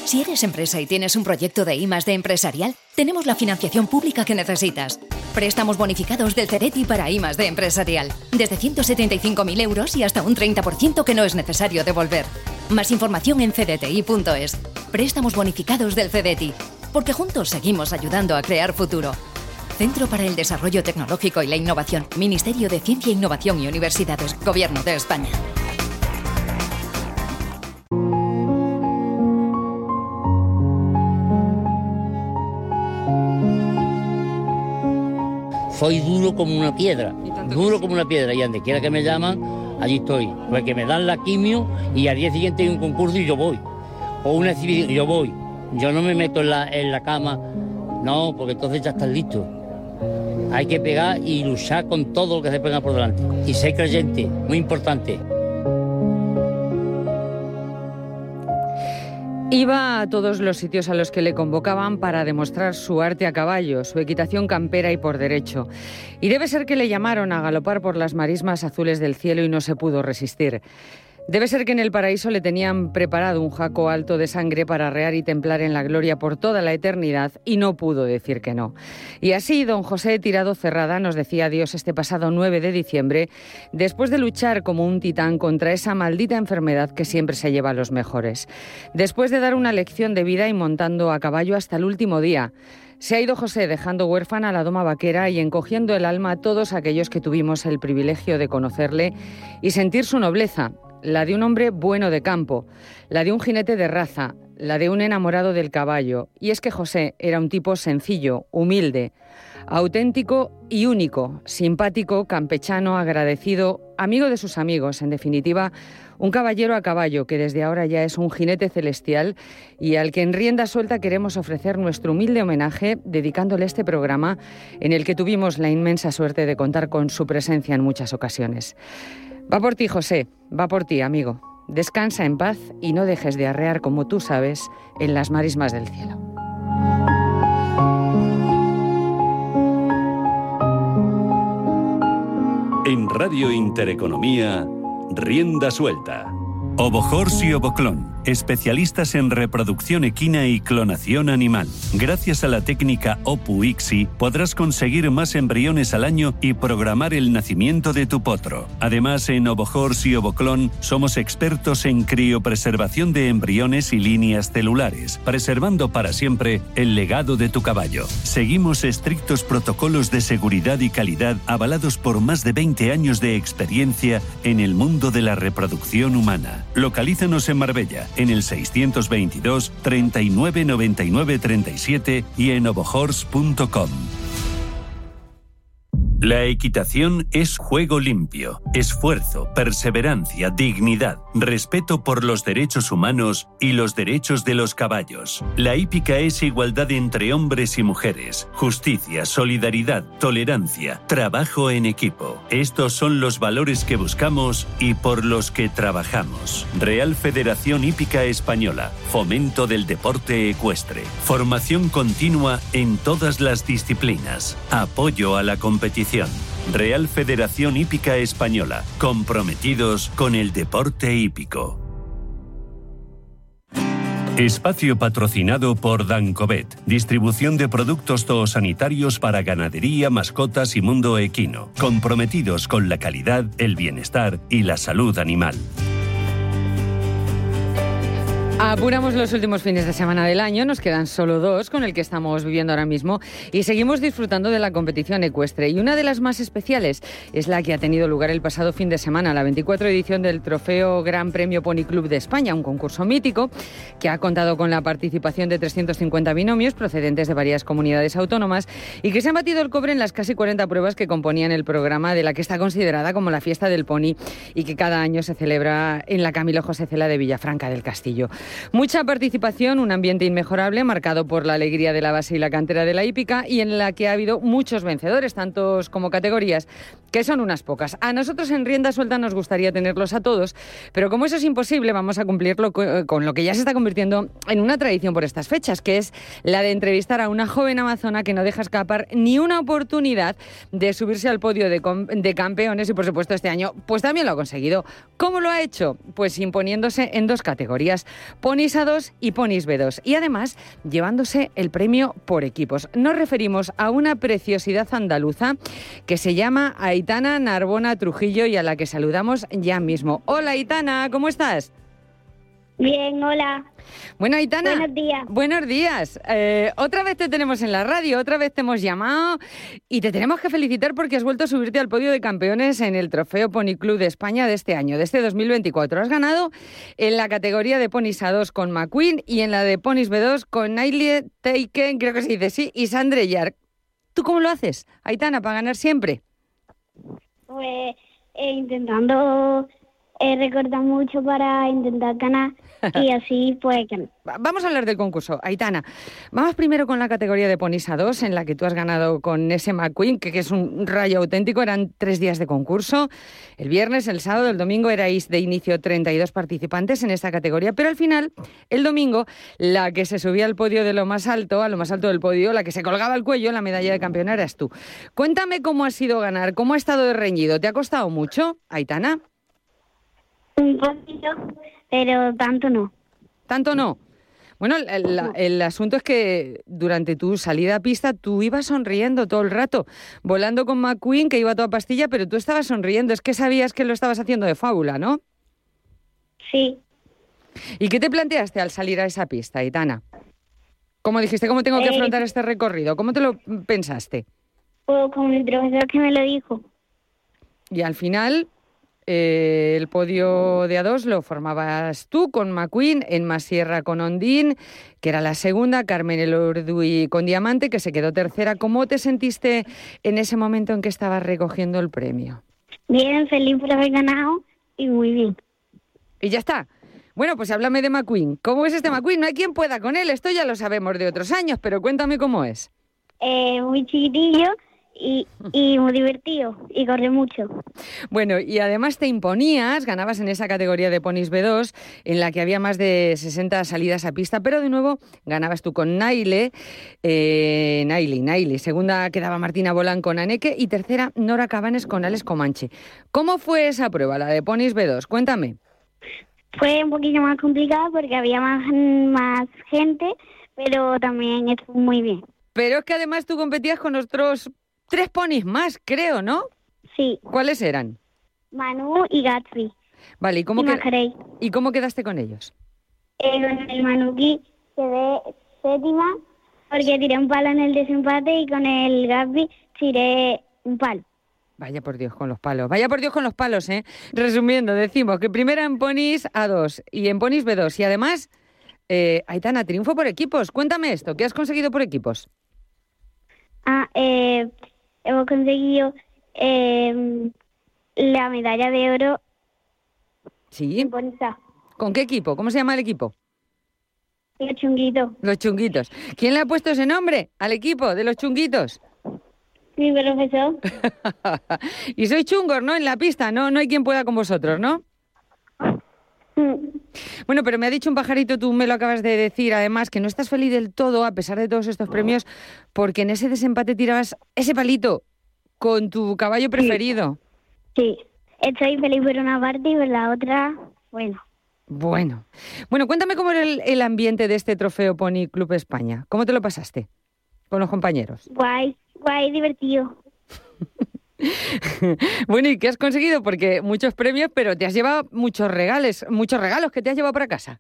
Si eres empresa y tienes un proyecto de I+D empresarial, tenemos la financiación pública que necesitas. Préstamos bonificados del CEDETI para I+D empresarial. Desde 175.000 euros y hasta un 30% que no es necesario devolver. Más información en cdti.es. Préstamos bonificados del CEDETI. Porque juntos seguimos ayudando a crear futuro. Centro para el Desarrollo Tecnológico y la Innovación. Ministerio de Ciencia, Innovación y Universidades. Gobierno de España. Soy duro como una piedra, y donde quiera que me llaman, allí estoy. Porque me dan la quimio y al día siguiente hay un concurso y yo voy. O una exhibición, yo voy. Yo no me meto en la cama, no, porque entonces ya estás listo. Hay que pegar y luchar con todo lo que se pega por delante. Y ser creyente, muy importante. Iba a todos los sitios a los que le convocaban para demostrar su arte a caballo, su equitación campera y por derecho. Y debe ser que le llamaron a galopar por las marismas azules del cielo y no se pudo resistir. Debe ser que en el paraíso le tenían preparado un jaco alto de sangre para arrear y templar en la gloria por toda la eternidad y no pudo decir que no. Y así don José Tirado Cerrada nos decía adiós este pasado 9 de diciembre, después de luchar como un titán contra esa maldita enfermedad que siempre se lleva a los mejores. Después de dar una lección de vida y montando a caballo hasta el último día. Se ha ido José dejando huérfana a la doma vaquera y encogiendo el alma a todos aquellos que tuvimos el privilegio de conocerle y sentir su nobleza. La de un hombre bueno de campo, la de un jinete de raza, la de un enamorado del caballo. Y es que José era un tipo sencillo, humilde, auténtico y único, simpático, campechano, agradecido, amigo de sus amigos, en definitiva, un caballero a caballo que desde ahora ya es un jinete celestial y al que en rienda suelta queremos ofrecer nuestro humilde homenaje dedicándole este programa en el que tuvimos la inmensa suerte de contar con su presencia en muchas ocasiones. Va por ti, José, va por ti, amigo. Descansa en paz y no dejes de arrear, como tú sabes, en las marismas del cielo. En Radio Intereconomía, Rienda Suelta. Ovojors y Ovoclon, especialistas en reproducción equina y clonación animal. Gracias a la técnica Opu-ICSI podrás conseguir más embriones al año y programar el nacimiento de tu potro. Además, en Ovojors y Ovoclon somos expertos en criopreservación de embriones y líneas celulares, preservando para siempre el legado de tu caballo. Seguimos estrictos protocolos de seguridad y calidad avalados por más de 20 años de experiencia en el mundo de la reproducción humana. Localízanos en Marbella, en el 622 39 99 37 y en ovojors.com. La equitación es juego limpio, esfuerzo, perseverancia, dignidad, respeto por los derechos humanos y los derechos de los caballos. La hípica es igualdad entre hombres y mujeres, justicia, solidaridad, tolerancia, trabajo en equipo. Estos son los valores que buscamos y por los que trabajamos. Real Federación Hípica Española, fomento del deporte ecuestre, formación continua en todas las disciplinas, apoyo a la competición. Real Federación Hípica Española, comprometidos con el deporte hípico. Espacio patrocinado por Dancovet, distribución de productos zoosanitarios para ganadería, mascotas y mundo equino, comprometidos con la calidad, el bienestar y la salud animal. Apuramos los últimos fines de semana del año, nos quedan solo 2 con el que estamos viviendo ahora mismo y seguimos disfrutando de la competición ecuestre. Y una de las más especiales es la que ha tenido lugar el pasado fin de semana, la 24 edición del Trofeo Gran Premio Pony Club de España, un concurso mítico que ha contado con la participación de 350 binomios procedentes de varias comunidades autónomas y que se han batido el cobre en las casi 40 pruebas que componían el programa de la que está considerada como la fiesta del pony y que cada año se celebra en la Camilo José Cela de Villafranca del Castillo. Mucha participación, un ambiente inmejorable marcado por la alegría de la base y la cantera de la hípica y en la que ha habido muchos vencedores, tantos como categorías, que son unas pocas. A nosotros en Rienda Suelta nos gustaría tenerlos a todos, pero como eso es imposible, vamos a cumplirlo con lo que ya se está convirtiendo en una tradición por estas fechas, que es la de entrevistar a una joven amazona que no deja escapar ni una oportunidad de subirse al podio de campeones y, por supuesto, este año pues también lo ha conseguido. ¿Cómo lo ha hecho? Pues imponiéndose en 2 categorías. ponis A2 y ponis B2. Y además, llevándose el premio por equipos. Nos referimos a una preciosidad andaluza que se llama Aitana Narbona Trujillo y a la que saludamos ya mismo. Hola, Aitana, ¿cómo estás? Bien, hola. Bueno, Aitana. Buenos días. Buenos días. Otra vez te tenemos en la radio, otra vez te hemos llamado y te tenemos que felicitar porque has vuelto a subirte al podio de campeones en el Trofeo Pony Club de España de este año, de este 2024. Has ganado en la categoría de ponis A2 con McQueen y en la de ponis B2 con Nailey Taken, creo que se dice así, y Sandre Yark. ¿Tú cómo lo haces, Aitana, para ganar siempre? Pues intentando recortar mucho para intentar ganar y así pues ganar. Vamos a hablar del concurso, Aitana. Vamos primero con la categoría de ponis A2, en la que tú has ganado con ese McQueen, que es un rayo auténtico. Eran 3 días de concurso. El viernes, el sábado, el domingo erais de inicio 32 participantes en esta categoría, pero al final, el domingo, la que se subía al podio de lo más alto, a lo más alto del podio, la que se colgaba al cuello, la medalla de campeona, eras tú. Cuéntame cómo ha sido ganar, cómo ha estado de reñido. ¿Te ha costado mucho, Aitana? Un poquito, pero tanto no. ¿Tanto no? Bueno, el asunto es que durante tu salida a pista tú ibas sonriendo todo el rato, volando con McQueen, que iba a toda pastilla, pero tú estabas sonriendo. Es que sabías que lo estabas haciendo de fábula, ¿no? Sí. ¿Y qué te planteaste al salir a esa pista, Aitana? ¿Cómo dijiste, cómo tengo que afrontar este recorrido? ¿Cómo te lo pensaste? Pues con el profesor que me lo dijo. Y al final, el podio de A2 lo formabas tú con McQueen, Emma Sierra con Ondín, que era la segunda, Carmen Elorduy con Diamante, que se quedó tercera. ¿Cómo te sentiste en ese momento en que estabas recogiendo el premio? Bien, feliz por haber ganado y muy bien. Y ya está. Bueno, pues háblame de McQueen. ¿Cómo es este McQueen? No hay quien pueda con él, esto ya lo sabemos de otros años, pero cuéntame cómo es. Muy chiquitillo y muy divertido y corre mucho. Bueno, y además te imponías, ganabas en esa categoría de ponis B2, en la que había más de 60 salidas a pista, pero de nuevo ganabas tú con Nailey. Segunda quedaba Martina Bolán con Aneke y tercera Nora Cabanes con Alex Comanche. ¿Cómo fue esa prueba, la de ponis B2? Cuéntame. Fue un poquillo más complicada porque había más gente, pero también estuvo muy bien. Pero es que además tú competías con otros 3 ponis más, creo, ¿no? Sí. ¿Cuáles eran? Manu y Gatsby. Vale, ¿y cómo quedaste con ellos? Con el Manuki quedé séptima porque tiré un palo en el desempate y con el Gatsby tiré un palo. Vaya por Dios con los palos. Vaya por Dios con los palos, ¿eh? Resumiendo, decimos que primera en ponis A2 y en ponis B2. Y además, Aitana, triunfo por equipos. Cuéntame esto, ¿qué has conseguido por equipos? Hemos conseguido la medalla de oro. Sí. En ponis A. ¿Con qué equipo? ¿Cómo se llama el equipo? Los chunguitos. Los chunguitos. ¿Quién le ha puesto ese nombre al equipo de los chunguitos? Mi profesor. Y sois chungos, ¿no? En la pista, ¿no? No hay quien pueda con vosotros, ¿no? Bueno, pero me ha dicho un pajarito, tú me lo acabas de decir, además, que no estás feliz del todo, a pesar de todos estos premios, porque en ese desempate tirabas ese palito con tu caballo preferido. Sí, estoy feliz por una parte y por la otra, bueno. Bueno, cuéntame cómo era el ambiente de este Trofeo Pony Club España. ¿Cómo te lo pasaste con los compañeros? Guay, divertido. Bueno, ¿y qué has conseguido? Porque muchos premios, pero te has llevado muchos regalos que te has llevado para casa.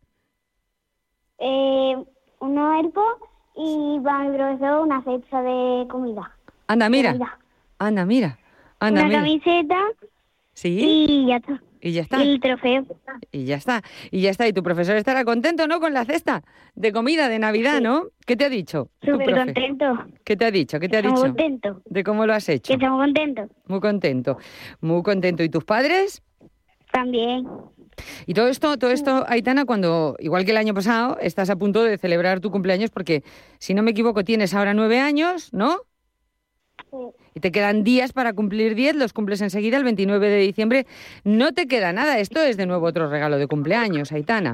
Unos AirPods y para mi profesor una cesta de comida. Anda, mira. Una camiseta. Sí. Y ya está. Y ya está. Y el trofeo. Y ya está. Y tu profesor estará contento, ¿no? Con la cesta de comida de Navidad, sí. ¿No? ¿Qué te ha dicho? Súper contento. ¿Qué te ha dicho? Estamos contentos. ¿De cómo lo has hecho? Que estamos contentos. Muy contento. ¿Y tus padres? También. Y todo esto, Aitana, cuando, igual que el año pasado, estás a punto de celebrar tu cumpleaños porque, si no me equivoco, tienes ahora 9 años, ¿no? Sí. Y te quedan días para cumplir 10, los cumples enseguida, el 29 de diciembre. No te queda nada, esto es de nuevo otro regalo de cumpleaños, Aitana.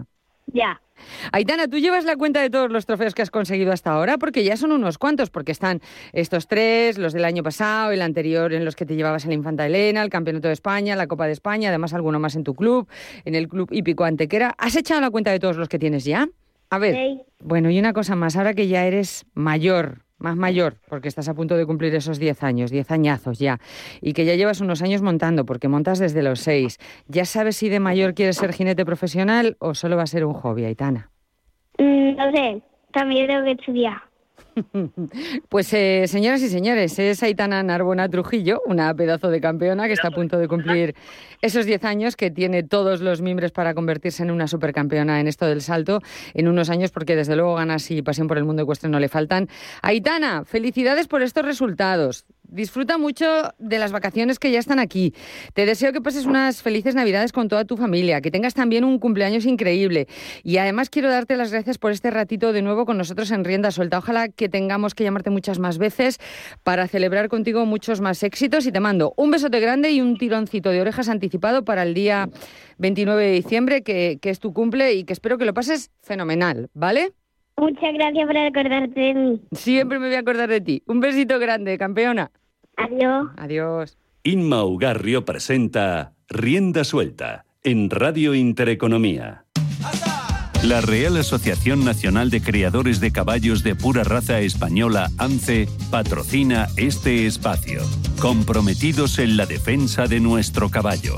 Ya. Aitana, ¿tú llevas la cuenta de todos los trofeos que has conseguido hasta ahora? Porque ya son unos cuantos, porque están estos 3, los del año pasado, el anterior en los que te llevabas a la Infanta Elena, el Campeonato de España, la Copa de España, además alguno más en tu club, en el Club Hípico Antequera. ¿Has echado la cuenta de todos los que tienes ya? A ver, Sí. Bueno, y una cosa más, ahora que ya eres mayor, más mayor, porque estás a punto de cumplir esos 10 años, 10 añazos ya, y que ya llevas unos años montando, porque montas desde los 6, ¿ya sabes si de mayor quieres ser jinete profesional o solo va a ser un hobby, Aitana? No sé, también tengo que estudiar. Pues señoras y señores, es Aitana Narbona Trujillo, una pedazo de campeona que está a punto de cumplir esos 10 años, que tiene todos los mimbres para convertirse en una supercampeona en esto del salto en unos años, porque desde luego ganas y pasión por el mundo ecuestre no le faltan. Aitana, felicidades por estos resultados. Disfruta mucho de las vacaciones que ya están aquí. Te deseo que pases unas felices Navidades con toda tu familia, que tengas también un cumpleaños increíble. Y además quiero darte las gracias por este ratito de nuevo con nosotros en Rienda Suelta. Ojalá que tengamos que llamarte muchas más veces para celebrar contigo muchos más éxitos. Y te mando un besote grande y un tironcito de orejas anticipado para el día 29 de diciembre, que es tu cumple, y que espero que lo pases fenomenal, ¿vale? Muchas gracias por acordarte de mí. Siempre me voy a acordar de ti. Un besito grande, campeona. Adiós. Adiós. Inma Ugarrio presenta Rienda Suelta en Radio Intereconomía. La Real Asociación Nacional de Criadores de Caballos de Pura Raza Española, ANCE, patrocina este espacio, comprometidos en la defensa de nuestro caballo.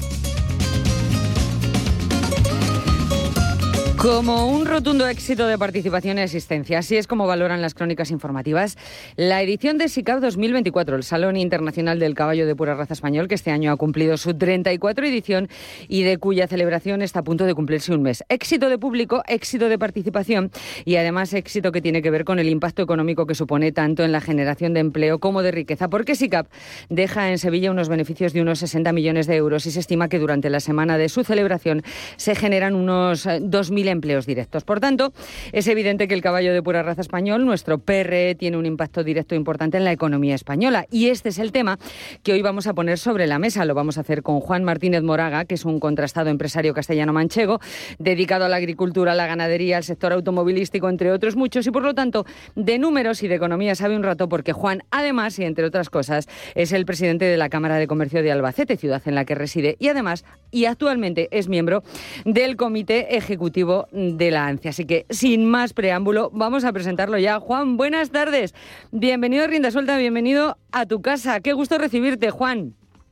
Como un rotundo éxito de participación y asistencia, así es como valoran las crónicas informativas la edición de SICAP 2024, el Salón Internacional del Caballo de Pura Raza Español, que este año ha cumplido su 34 edición y de cuya celebración está a punto de cumplirse un mes. Éxito de público, éxito de participación y además éxito que tiene que ver con el impacto económico que supone tanto en la generación de empleo como de riqueza, porque SICAP deja en Sevilla unos beneficios de unos 60 millones de euros y se estima que durante la semana de su celebración se generan unos 2.000 empleos directos. Por tanto, es evidente que el caballo de pura raza español, nuestro PRE, tiene un impacto directo importante en la economía española. Y este es el tema que hoy vamos a poner sobre la mesa. Lo vamos a hacer con Juan Martínez Moraga, que es un contrastado empresario castellano-manchego, dedicado a la agricultura, a la ganadería, al sector automovilístico, entre otros muchos. Y por lo tanto, de números y de economía sabe un rato, porque Juan, además, y entre otras cosas, es el presidente de la Cámara de Comercio de Albacete, ciudad en la que reside, y además, y actualmente es miembro del Comité Ejecutivo de la ANCE. Así que, sin más preámbulo, vamos a presentarlo ya. Juan, buenas tardes. Bienvenido a Rienda Suelta, bienvenido a tu casa. Qué gusto recibirte, Juan.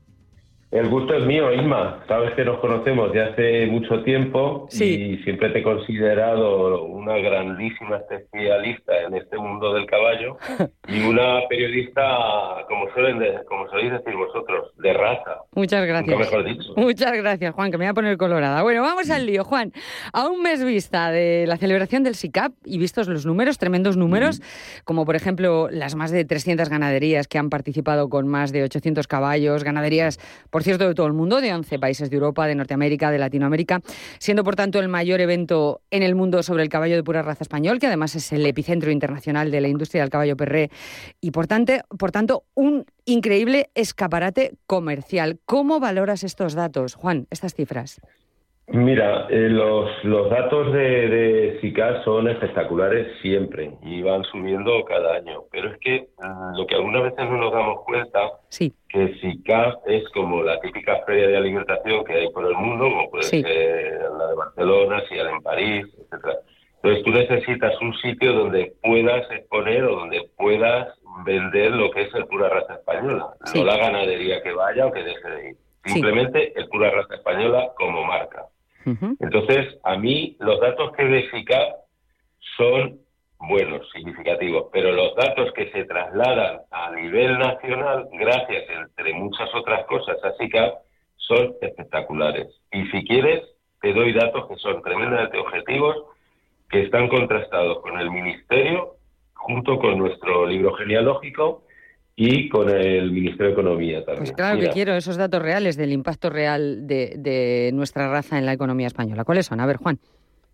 El gusto es mío, Isma. Sabes que nos conocemos de hace mucho tiempo, sí, y siempre te he considerado una grandísima especialista en este mundo del caballo y una periodista, como soléis decir vosotros, de raza. Muchas gracias. Nunca mejor dicho. Muchas gracias, Juan, que me voy a poner colorada. Bueno, vamos al lío, Juan. A un mes vista de la celebración del SICAP y vistos los números, tremendos números, como por ejemplo las más de 300 ganaderías que han participado con más de 800 caballos, ganaderías, por cierto, de todo el mundo, de 11 países de Europa, de Norteamérica, de Latinoamérica, siendo por tanto el mayor evento en el mundo sobre el caballo de pura raza español, que además es el epicentro internacional de la industria del caballo PRE, y por tanto un increíble escaparate comercial. ¿Cómo valoras estos datos, Juan, estas cifras? Mira, los datos de SICAP son espectaculares siempre y van subiendo cada año, pero es que lo que algunas veces no nos damos cuenta, sí, que SICAP es como la típica feria de alimentación que hay por el mundo, como puede ser la de Barcelona, si hay en París, etcétera. Entonces tú necesitas un sitio donde puedas exponer o donde puedas vender lo que es el pura raza española, no la ganadería que vaya o que deje de ir, simplemente el pura raza española como marca. Entonces, a mí los datos que de SICAP son buenos, significativos, pero los datos que se trasladan a nivel nacional, gracias, entre muchas otras cosas, a SICAP, son espectaculares. Y si quieres, te doy datos que son tremendamente objetivos, que están contrastados con el Ministerio, junto con nuestro libro genealógico, y con el Ministerio de Economía también. Pues claro, que quiero esos datos reales del impacto real de nuestra raza en la economía española. ¿Cuáles son? A ver, Juan.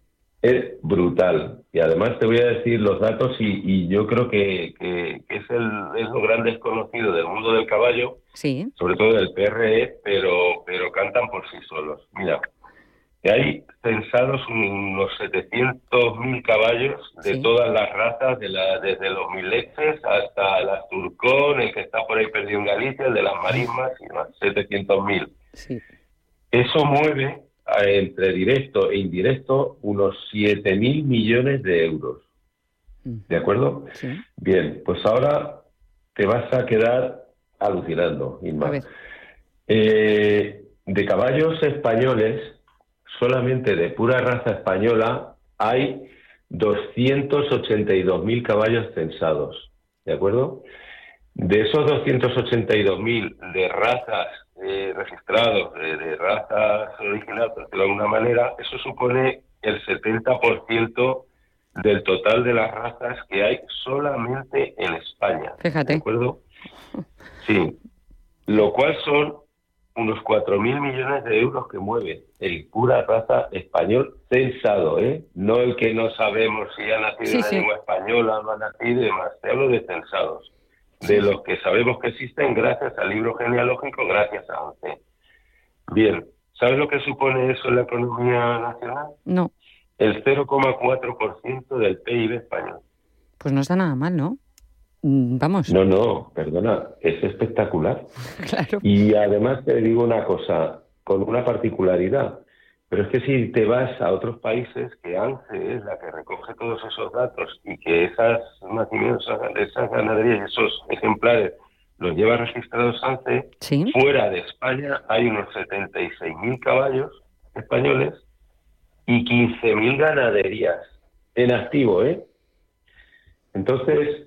Es brutal. Y además te voy a decir los datos y yo creo que es lo gran desconocido del mundo del caballo, sí, sobre todo del PRE, pero cantan por sí solos. Mira, Hay censados unos 700.000 caballos de todas las razas, desde los mileches hasta el asturcón, el que está por ahí perdido en Galicia, el de las marismas, y más, 700.000. Sí. Eso mueve, entre directo e indirecto, unos 7.000 millones de euros. ¿De acuerdo? Sí. Bien, pues ahora te vas a quedar alucinando, Inma. A ver. De caballos españoles, solamente de pura raza española, hay 282.000 caballos censados, ¿de acuerdo? De esos 282.000 de razas registrados, de razas originales, de alguna manera, eso supone el 70% del total de las razas que hay solamente en España. Fíjate. ¿De acuerdo? Sí. Lo cual son unos 4.000 millones de euros que mueve el pura raza español censado, ¿eh? No el que no sabemos si ha nacido en la lengua española o no ha nacido y demás. Te hablo de censados. De los que sabemos que existen gracias al libro genealógico, gracias a ONCE. Bien, ¿sabes lo que supone eso en la economía nacional? No. El 0,4% del PIB español. Pues no está nada mal, ¿no? Vamos. No, perdona, es espectacular. Claro. Y además te digo una cosa, con una particularidad, pero es que si te vas a otros países, que ANCE es la que recoge todos esos datos y que esas nacimientos, esas ganaderías, esos ejemplares los lleva registrados ANCE, ¿sí? Fuera de España hay unos 76.000 caballos españoles y 15.000 ganaderías en activo, ¿eh? Entonces,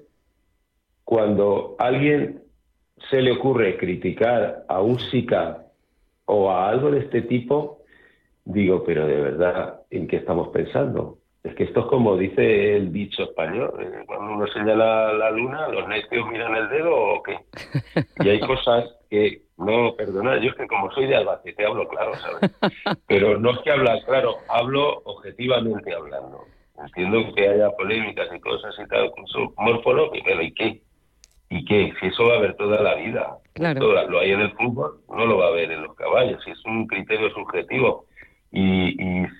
cuando a alguien se le ocurre criticar a un SICAP o a algo de este tipo, digo, pero de verdad, ¿en qué estamos pensando? Es que esto es como dice el dicho español, cuando uno señala la luna, ¿los necios miran el dedo o qué? Y hay cosas que, no, perdona, yo es que como soy de Albacete hablo claro, ¿sabes? Pero no es que hablar claro, hablo objetivamente hablando. Entiendo que haya polémicas y cosas y tal, morfológicas, pero ¿y qué? ¿Y qué? Si eso va a haber toda la vida. Claro. Lo hay en el fútbol, no lo va a haber en los caballos. Si es un criterio subjetivo y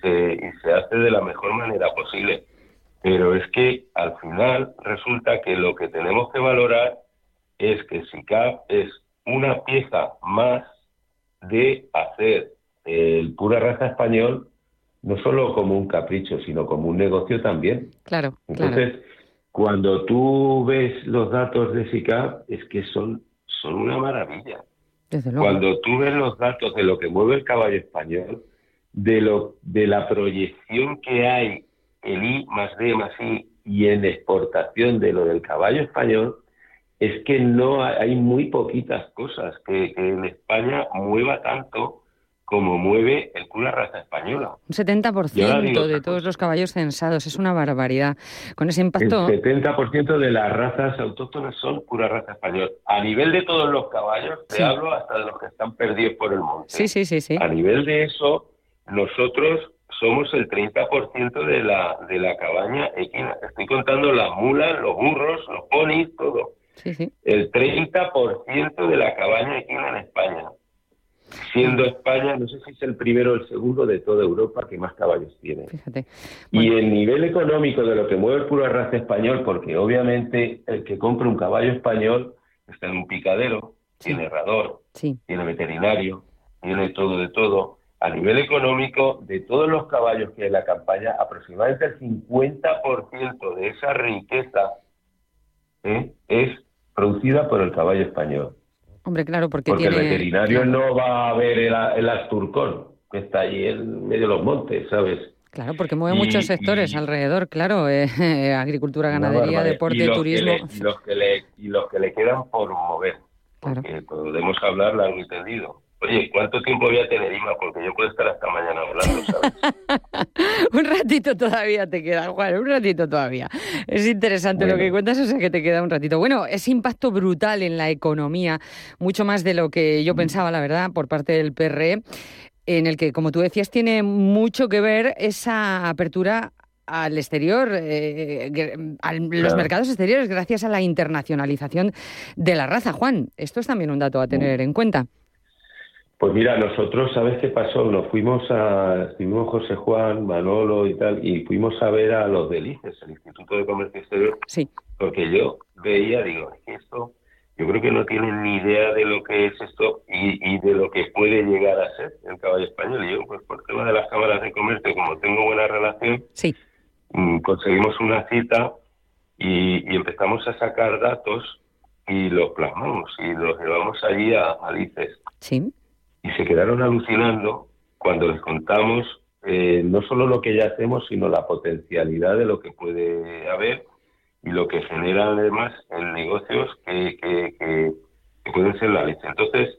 se hace de la mejor manera posible. Pero es que al final resulta que lo que tenemos que valorar es que SICAP es una pieza más de hacer el pura raza español no solo como un capricho, sino como un negocio también. Claro. Entonces, cuando tú ves los datos de SICAP, es que son una maravilla. Desde luego. Cuando tú ves los datos de lo que mueve el caballo español, de la proyección que hay en I+D+I y en exportación de lo del caballo español, es que no hay muy poquitas cosas que en España mueva tanto como mueve el pura raza española. Un 70% de todos los caballos censados, es una barbaridad. Con ese impacto... El 70% de las razas autóctonas son pura raza española. A nivel de todos los caballos, te hablo hasta de los que están perdidos por el monte. Sí. A nivel de eso, nosotros somos el 30% de la cabaña equina. Estoy contando las mulas, los burros, los ponis, todo. Sí. El 30% de la cabaña equina en España. Siendo España, no sé si es el primero o el segundo de toda Europa que más caballos tiene. Fíjate. Bueno. Y el nivel económico de lo que mueve el pura raza español, porque obviamente el que compra un caballo español está en un picadero, tiene herrador, tiene veterinario, tiene todo de todo. A nivel económico, de todos los caballos que hay en la campaña, aproximadamente el 50% de esa riqueza es producida por el caballo español. Hombre, claro, porque el veterinario no va a ver el asturcón, que está allí en medio de los montes, ¿sabes? Claro, porque mueve muchos sectores alrededor, claro, agricultura, ganadería, deporte, turismo... Y los que le quedan por mover, porque podemos hablar largo y tendido. Oye, ¿cuánto tiempo voy a tener, Ima? Porque yo puedo estar hasta mañana hablando, ¿sabes? Un ratito todavía te queda, Juan, un ratito todavía. Es interesante lo que cuentas, o sea que te queda un ratito. Bueno, ese impacto brutal en la economía, mucho más de lo que yo pensaba, la verdad, por parte del PRE, en el que, como tú decías, tiene mucho que ver esa apertura al exterior, a los mercados exteriores, gracias a la internacionalización de la raza. Juan, esto es también un dato a tener en cuenta. Pues mira, nosotros, ¿sabes qué pasó? Estuvimos José Juan, Manolo y tal, y fuimos a ver a los del ICES, el Instituto de Comercio Exterior, sí, porque yo veía, digo, es que esto, yo creo que no tienen ni idea de lo que es esto y de lo que puede llegar a ser el caballo español. Y yo, pues por tema de las cámaras de comercio, como tengo buena relación, sí. Conseguimos una cita y empezamos a sacar datos y los plasmamos y los llevamos allí al ICES. Sí. Y se quedaron alucinando cuando les contamos no solo lo que ya hacemos, sino la potencialidad de lo que puede haber y lo que genera además en negocios que pueden ser la leche. Entonces,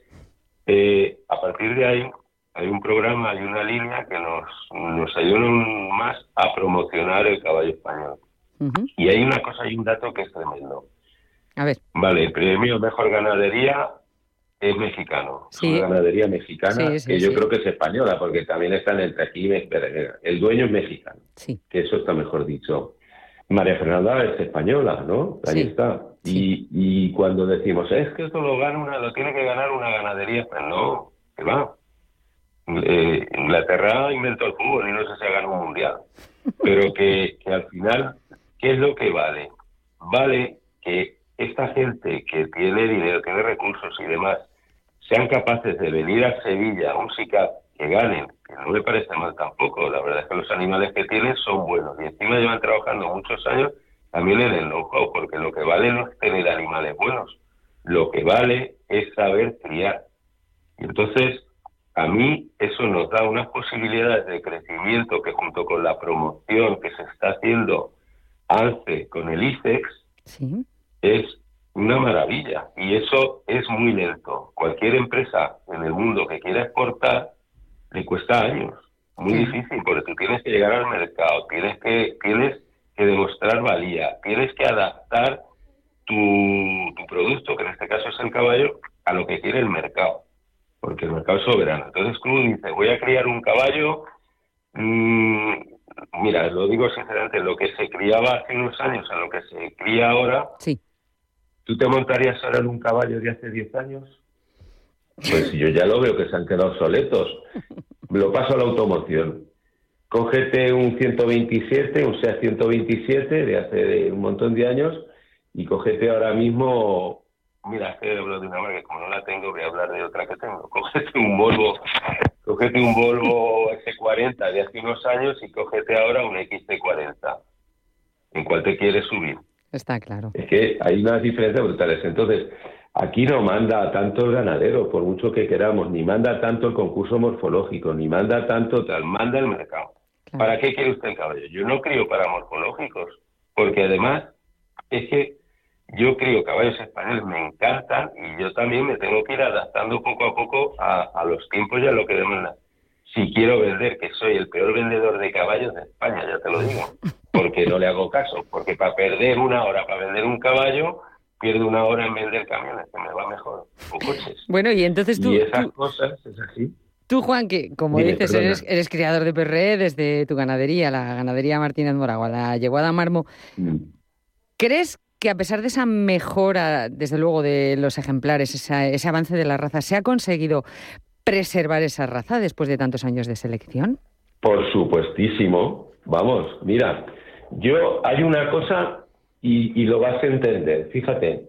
a partir de ahí, hay un programa, hay una línea que nos ayudan más a promocionar el caballo español. Uh-huh. Y hay una cosa, hay un dato que es tremendo. A ver. Vale, el premio Mejor Ganadería es mexicano. Sí. Es una ganadería mexicana sí, que yo creo que es española, porque también están entre aquí. El dueño es mexicano, que eso está mejor dicho. María Fernanda es española, ¿no? Ahí está. Sí. Y cuando decimos, es que esto lo tiene que ganar una ganadería, pues no, que va. Inglaterra inventó el fútbol y no sé si ha ganado un mundial. Pero que al final, ¿qué es lo que vale? Vale que esta gente que tiene dinero, tiene recursos y demás, sean capaces de venir a Sevilla a un SICAP, que ganen, que no me parece mal tampoco. La verdad es que los animales que tienen son buenos y encima llevan trabajando muchos años también en el know-how, porque lo que vale no es tener animales buenos, lo que vale es saber criar. Y entonces, a mí eso nos da unas posibilidades de crecimiento que junto con la promoción que se está haciendo ANCE con el ICEX, es una maravilla. Y eso es muy lento. Cualquier empresa en el mundo que quiera exportar le cuesta años. Muy difícil, porque tú tienes que llegar al mercado, tienes que demostrar valía, tienes que adaptar tu producto, que en este caso es el caballo, a lo que quiere el mercado. Porque el mercado es soberano. Entonces tú dices, voy a criar un caballo, mira, lo digo sinceramente, lo que se criaba hace unos años a lo que se cría ahora, ¿tú te montarías ahora en un caballo de hace 10 años? Pues yo ya lo veo que se han quedado obsoletos. Lo paso a la automoción. Cógete un 127, un SEAT 127 de hace un montón de años y cógete ahora mismo... Mira, es que hablo de una marca, como no la tengo, voy a hablar de otra que tengo. Cógete un Volvo S40 de hace unos años y cógete ahora un XT40. ¿En cuál te quieres subir? Está claro. Es que hay unas diferencias brutales. Entonces, aquí no manda tanto el ganadero, por mucho que queramos, ni manda tanto el concurso morfológico, ni manda tanto tal, manda el mercado. Claro. ¿Para qué quiere usted el caballo? Yo no crío para morfológicos, porque además es que yo crío caballos españoles, me encantan y yo también me tengo que ir adaptando poco a poco a los tiempos y a lo que demanda. Si quiero vender, que soy el peor vendedor de caballos de España, ya te lo digo, porque no le hago caso, porque para perder una hora para vender un caballo, pierdo una hora en vender camiones, que me va mejor, o coches. Bueno, y entonces tú... Y esas cosas, es así. Tú, Juan, que como dices, eres criador de PRE desde tu ganadería, la ganadería Martínez Moragua, la Yeguada Marmo. ¿Crees que a pesar de esa mejora, desde luego, de los ejemplares, ese avance de la raza, se ha conseguido preservar esa raza después de tantos años de selección? Por supuestísimo. Vamos, mira, hay una cosa y lo vas a entender. Fíjate,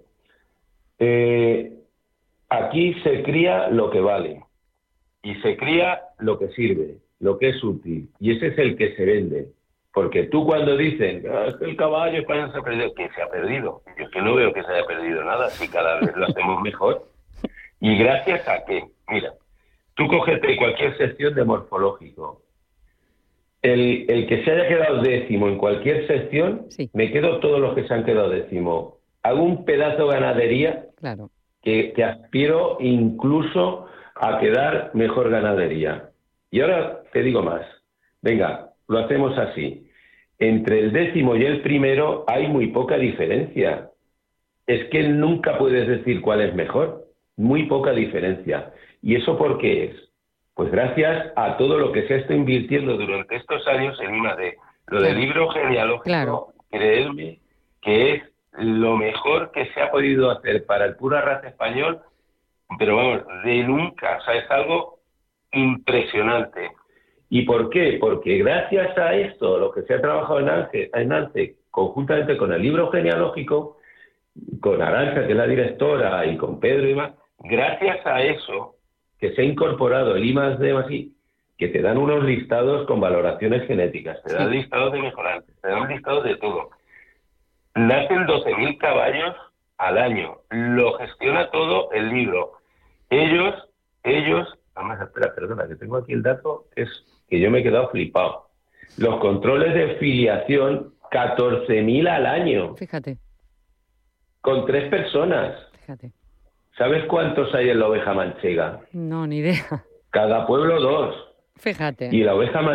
aquí se cría lo que vale y se cría lo que sirve, lo que es útil, y ese es el que se vende. Porque tú cuando dicen, es que el caballo español se ha perdido, ¿qué se ha perdido? Yo es que no veo que se haya perdido nada, si cada vez lo hacemos mejor. ¿Y gracias a qué? Mira, tú cógete cualquier sección de morfológico. El que se haya quedado décimo en cualquier sección, me quedo todos los que se han quedado décimo. Hago un pedazo de ganadería que aspiro incluso a quedar mejor ganadería. Y ahora te digo más. Venga, lo hacemos así. Entre el décimo y el primero hay muy poca diferencia. Es que nunca puedes decir cuál es mejor. Muy poca diferencia. ¿Y eso por qué es? Pues gracias a todo lo que se ha estado invirtiendo durante estos años en I+D. Lo del libro genealógico, creedme, que es lo mejor que se ha podido hacer para el pura raza español pero vamos, de nunca. O sea, es algo impresionante. ¿Y por qué? Porque gracias a esto, lo que se ha trabajado en ANCE conjuntamente con el libro genealógico, con Arantxa, que es la directora, y con Pedro y más, gracias a eso que se ha incorporado el I+D+I, que te dan unos listados con valoraciones genéticas, te dan listados de mejorantes, te dan listados de todo. Nacen 12.000 caballos al año, lo gestiona todo el libro. Ellos, además, espera, perdona, que tengo aquí el dato, es que yo me he quedado flipado. Los controles de filiación, 14.000 al año. Fíjate. Con 3 personas. Fíjate. ¿Sabes cuántos hay en la oveja manchega? No, ni idea. Cada pueblo 2. Fíjate. Y la oveja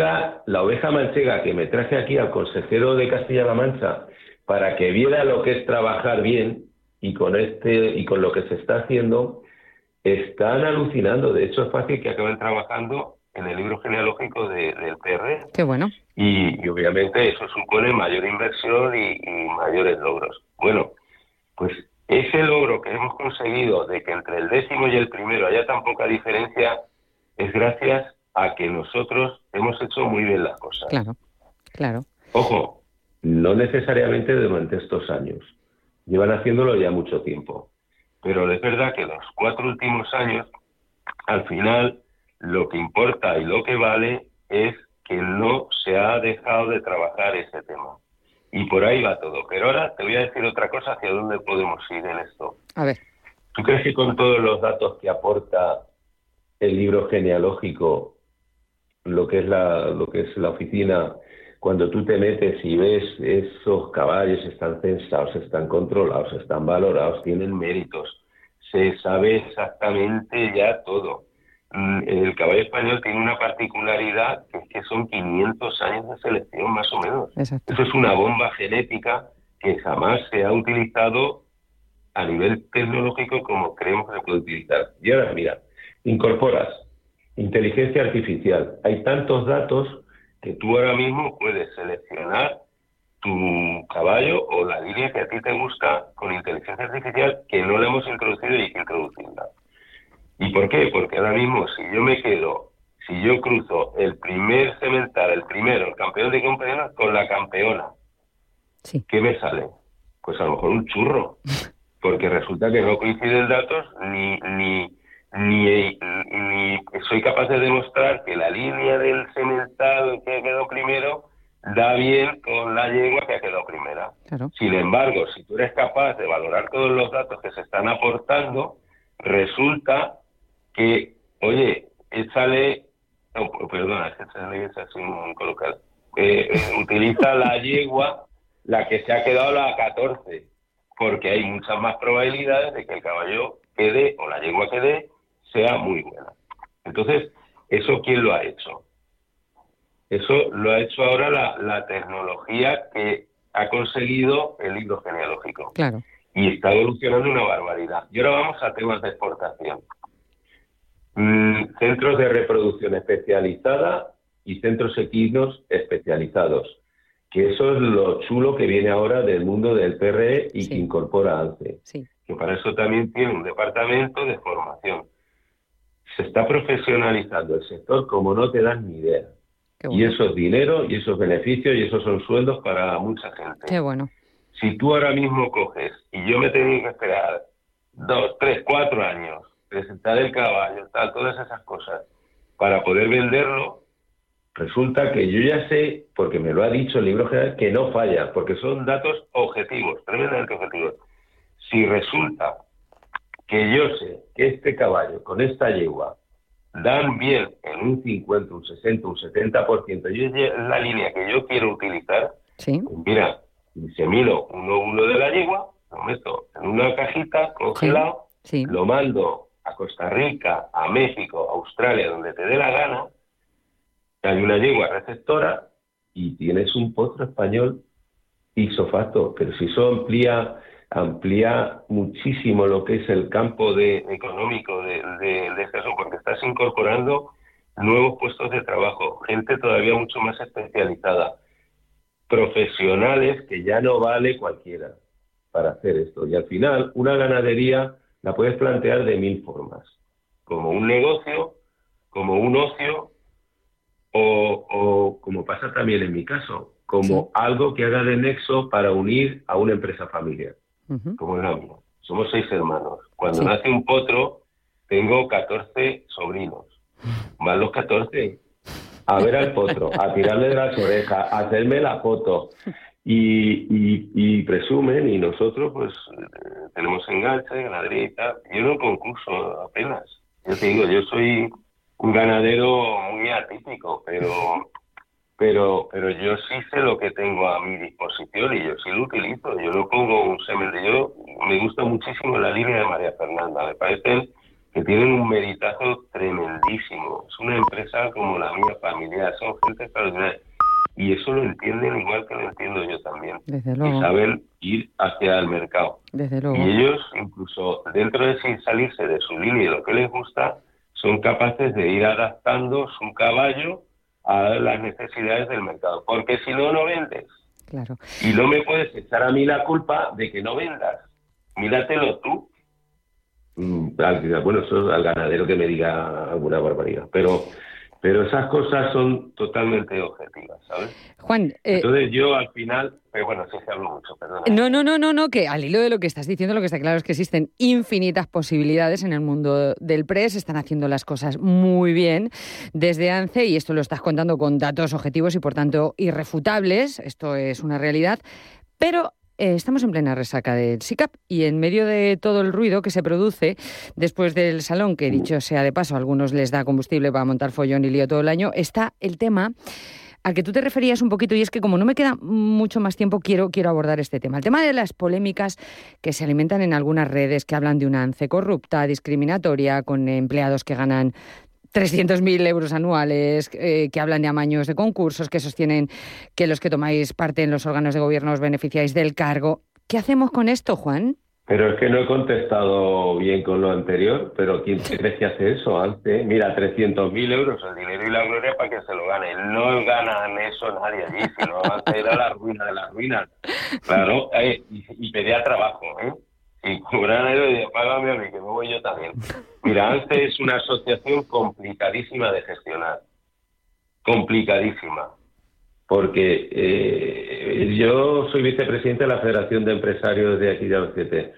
manchega que me traje aquí al consejero de Castilla-La Mancha para que viera lo que es trabajar bien y con lo que se está haciendo, están alucinando. De hecho, es fácil que acaben trabajando en el libro genealógico del PR. Qué bueno. Y obviamente eso supone mayor inversión y mayores logros. Bueno, pues ese logro que hemos conseguido de que entre el 10º y el 1º haya tan poca diferencia es gracias a que nosotros hemos hecho muy bien las cosas. Claro. Ojo, no necesariamente durante estos años. Llevan haciéndolo ya mucho tiempo. Pero es verdad que los 4 últimos años, al final, lo que importa y lo que vale es que no se ha dejado de trabajar ese tema. Y por ahí va todo. Pero ahora te voy a decir otra cosa, hacia dónde podemos ir en esto. A ver. ¿Tú crees que con todos los datos que aporta el libro genealógico, lo que es la oficina, cuando tú te metes y ves esos caballos, están censados, están controlados, están valorados, tienen méritos, se sabe exactamente ya todo? El caballo español tiene una particularidad, que es que son 500 años de selección, más o menos. Exacto. Eso es una bomba genética que jamás se ha utilizado a nivel tecnológico como creemos que se puede utilizar. Y ahora, mira, incorporas inteligencia artificial. Hay tantos datos que tú ahora mismo puedes seleccionar tu caballo o la línea que a ti te gusta con inteligencia artificial, que no la hemos introducido y hay que introducirla. ¿Y por qué? Porque ahora mismo, si yo cruzo el primer semental, el campeón de campeonas, con la campeona, sí, ¿qué me sale? Pues a lo mejor un churro, porque resulta que no coinciden datos ni soy capaz de demostrar que la línea del semental que quedó primero da bien con la yegua que ha quedado primera. Claro. Sin embargo, si tú eres capaz de valorar todos los datos que se están aportando, resulta que, oye, échale, no, perdona, échale es así un coloquial, utiliza la yegua, la que se ha quedado la 14, porque hay muchas más probabilidades de que el caballo quede, o la yegua quede, sea muy buena. Entonces, ¿eso quién lo ha hecho? Eso lo ha hecho ahora la tecnología que ha conseguido el libro genealógico. Claro. Y está evolucionando una barbaridad. Y ahora vamos a temas de exportación. Centros de reproducción especializada y centros equinos especializados. Que eso es lo chulo que viene ahora del mundo del PRE y que incorpora ANCE. Sí. Que para eso también tiene un departamento de formación. Se está profesionalizando el sector como no te dan ni idea. Bueno. Y eso es dinero, y eso es beneficio, y esos son sueldos para mucha gente. Qué bueno. Si tú ahora mismo coges, y yo me tenía que esperar 2, 3, 4 años, presentar el caballo, todas esas cosas, para poder venderlo, resulta que yo ya sé, porque me lo ha dicho el libro general, que no falla, porque son datos objetivos, tremendamente objetivos. Si resulta que yo sé que este caballo con esta yegua dan bien en un 50, un 60, un 70%, y es la línea que yo quiero utilizar, sí. Pues mira, semilo uno de la yegua, lo meto en una cajita congelado, sí. Lo mando a Costa Rica, a México, a Australia, donde te dé la gana, hay una yegua receptora y tienes un potro español ipso pero si eso amplía muchísimo lo que es el campo económico de este caso, porque estás incorporando nuevos puestos de trabajo, gente todavía mucho más especializada, profesionales que ya no vale cualquiera para hacer esto. Y al final, una ganadería la puedes plantear de 1000 formas. Como un negocio, como un ocio, o como pasa también en mi caso, como algo que haga de nexo para unir a una empresa familiar, como es la mía. Somos 6 hermanos. Cuando nace un potro, tengo 14 sobrinos. Van los 14 a ver al potro, a tirarle de las orejas, a hacerme la foto. Y presumen, y nosotros pues tenemos enganche, ganadería y tal. Yo no concurso apenas. Yo te digo, yo soy un ganadero muy atípico, pero yo sí sé lo que tengo a mi disposición y yo sí lo utilizo. Yo no pongo un semen. Yo me gusta muchísimo la línea de María Fernanda. Me parece que tienen un meritazo tremendísimo. Es una empresa como la mía familiar, son gente extraordinaria. Y eso lo entienden igual que lo entiendo yo también. Desde luego. Y saben ir hacia el mercado. Desde luego. Y ellos, incluso dentro de sin salirse de su línea y lo que les gusta, son capaces de ir adaptando su caballo a las necesidades del mercado. Porque si no, no vendes. Claro. Y no me puedes echar a mí la culpa de que no vendas. Míratelo tú. Bueno, eso es al ganadero que me diga alguna barbaridad. Pero esas cosas son totalmente objetivas, ¿sabes? Juan, entonces yo al final, pero bueno, sí se hablo mucho, perdona. No, que al hilo de lo que estás diciendo, lo que está claro es que existen infinitas posibilidades en el mundo del press, están haciendo las cosas muy bien desde ANCE, y esto lo estás contando con datos objetivos y por tanto irrefutables, esto es una realidad, pero estamos en plena resaca del SICAP y en medio de todo el ruido que se produce después del salón, que dicho sea de paso, a algunos les da combustible para montar follón y lío todo el año, está el tema al que tú te referías un poquito, y es que como no me queda mucho más tiempo, quiero abordar este tema. El tema de las polémicas que se alimentan en algunas redes que hablan de una ANCE corrupta, discriminatoria, con empleados que ganan 300.000 euros anuales, que hablan de amaños de concursos, que sostienen que los que tomáis parte en los órganos de gobierno os beneficiáis del cargo. ¿Qué hacemos con esto, Juan? Pero es que no he contestado bien con lo anterior, pero ¿quién te crees que hace eso antes? Mira, 300.000 euros, el dinero y la gloria para que se lo gane. No ganan eso nadie allí, sino antes era la ruina de las ruinas. Claro, y pedía trabajo, Y cobran y págame a mí, que me voy yo también. Mira, ANCE es una asociación complicadísima de gestionar. Complicadísima. Porque yo soy vicepresidente de la Federación de Empresarios de aquí de Albacete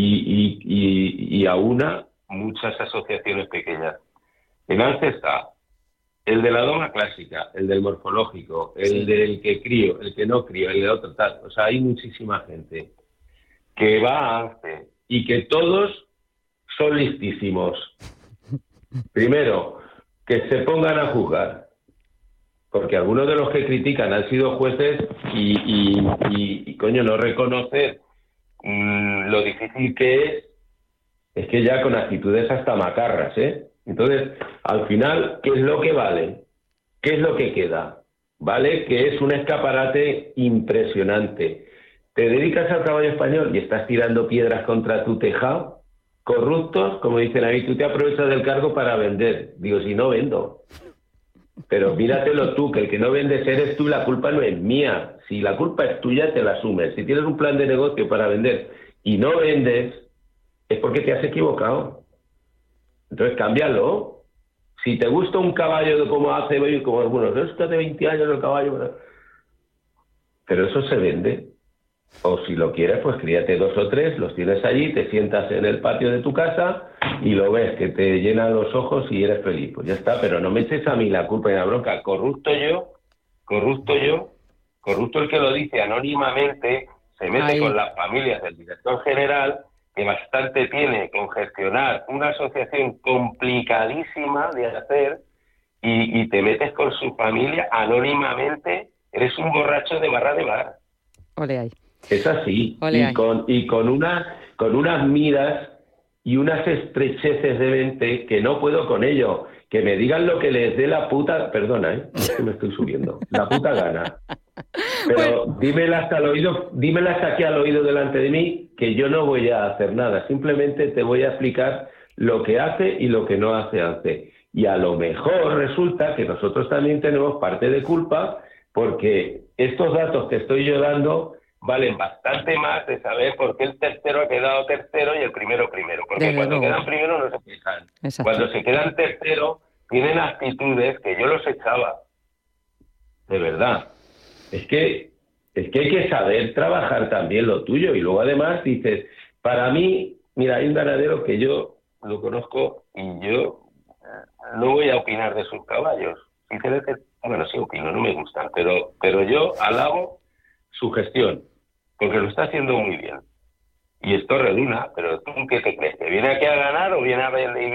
y aúna muchas asociaciones pequeñas. En ANCE está el de la doma clásica, el del morfológico, el del que crío, el que no crío, el de otro tal. O sea, hay muchísima gente que va a ANCE y que todos son listísimos. Primero, que se pongan a juzgar, porque algunos de los que critican han sido jueces y coño, no reconocer lo difícil que es que ya con actitudes hasta macarras, Entonces, al final, ¿qué es lo que vale? ¿Qué es lo que queda? Vale que es un escaparate impresionante. Te dedicas al caballo español y estás tirando piedras contra tu tejado, corruptos, como dicen ahí, tú te aprovechas del cargo para vender. Digo, si no vendo. Pero míratelo tú, que el que no vendes eres tú, la culpa no es mía. Si la culpa es tuya, te la asumes. Si tienes un plan de negocio para vender y no vendes, es porque te has equivocado. Entonces, cámbialo. Si te gusta un caballo de cómo hace, como algunos, es que hace 20 años el caballo, pero eso se vende. O si lo quieres, pues críate 2 o 3, los tienes allí, te sientas en el patio de tu casa y lo ves, que te llenan los ojos y eres feliz. Pues ya está, pero no me eches a mí la culpa y la bronca. Corrupto el que lo dice anónimamente, se mete con las familias del director general, que bastante tiene con gestionar una asociación complicadísima de hacer, y te metes con su familia anónimamente. Eres un borracho de barra de bar. Ole ahí. Es así, y con unas miras y unas estrecheces de mente que no puedo con ello. Que me digan lo que les dé la puta... Perdona, es que me estoy subiendo. La puta gana. Pero dímelas aquí al oído delante de mí, que yo no voy a hacer nada. Simplemente te voy a explicar lo que hace y lo que no hace. Y a lo mejor resulta que nosotros también tenemos parte de culpa, porque estos datos que estoy yo dando valen bastante más de saber por qué el tercero ha quedado tercero y el primero. Porque cuando quedan primero no se quejan. Cuando se quedan tercero tienen actitudes que yo los echaba. De verdad. Es que hay que saber trabajar también lo tuyo. Y luego además dices, para mí, mira, hay un ganadero que yo lo conozco y yo no voy a opinar de sus caballos. Sinceramente, bueno, sí opino, no me gustan, pero yo alabo su gestión, porque lo está haciendo muy bien. Y esto reduna, pero ¿tú qué te crees? ¿Que viene aquí a ganar o viene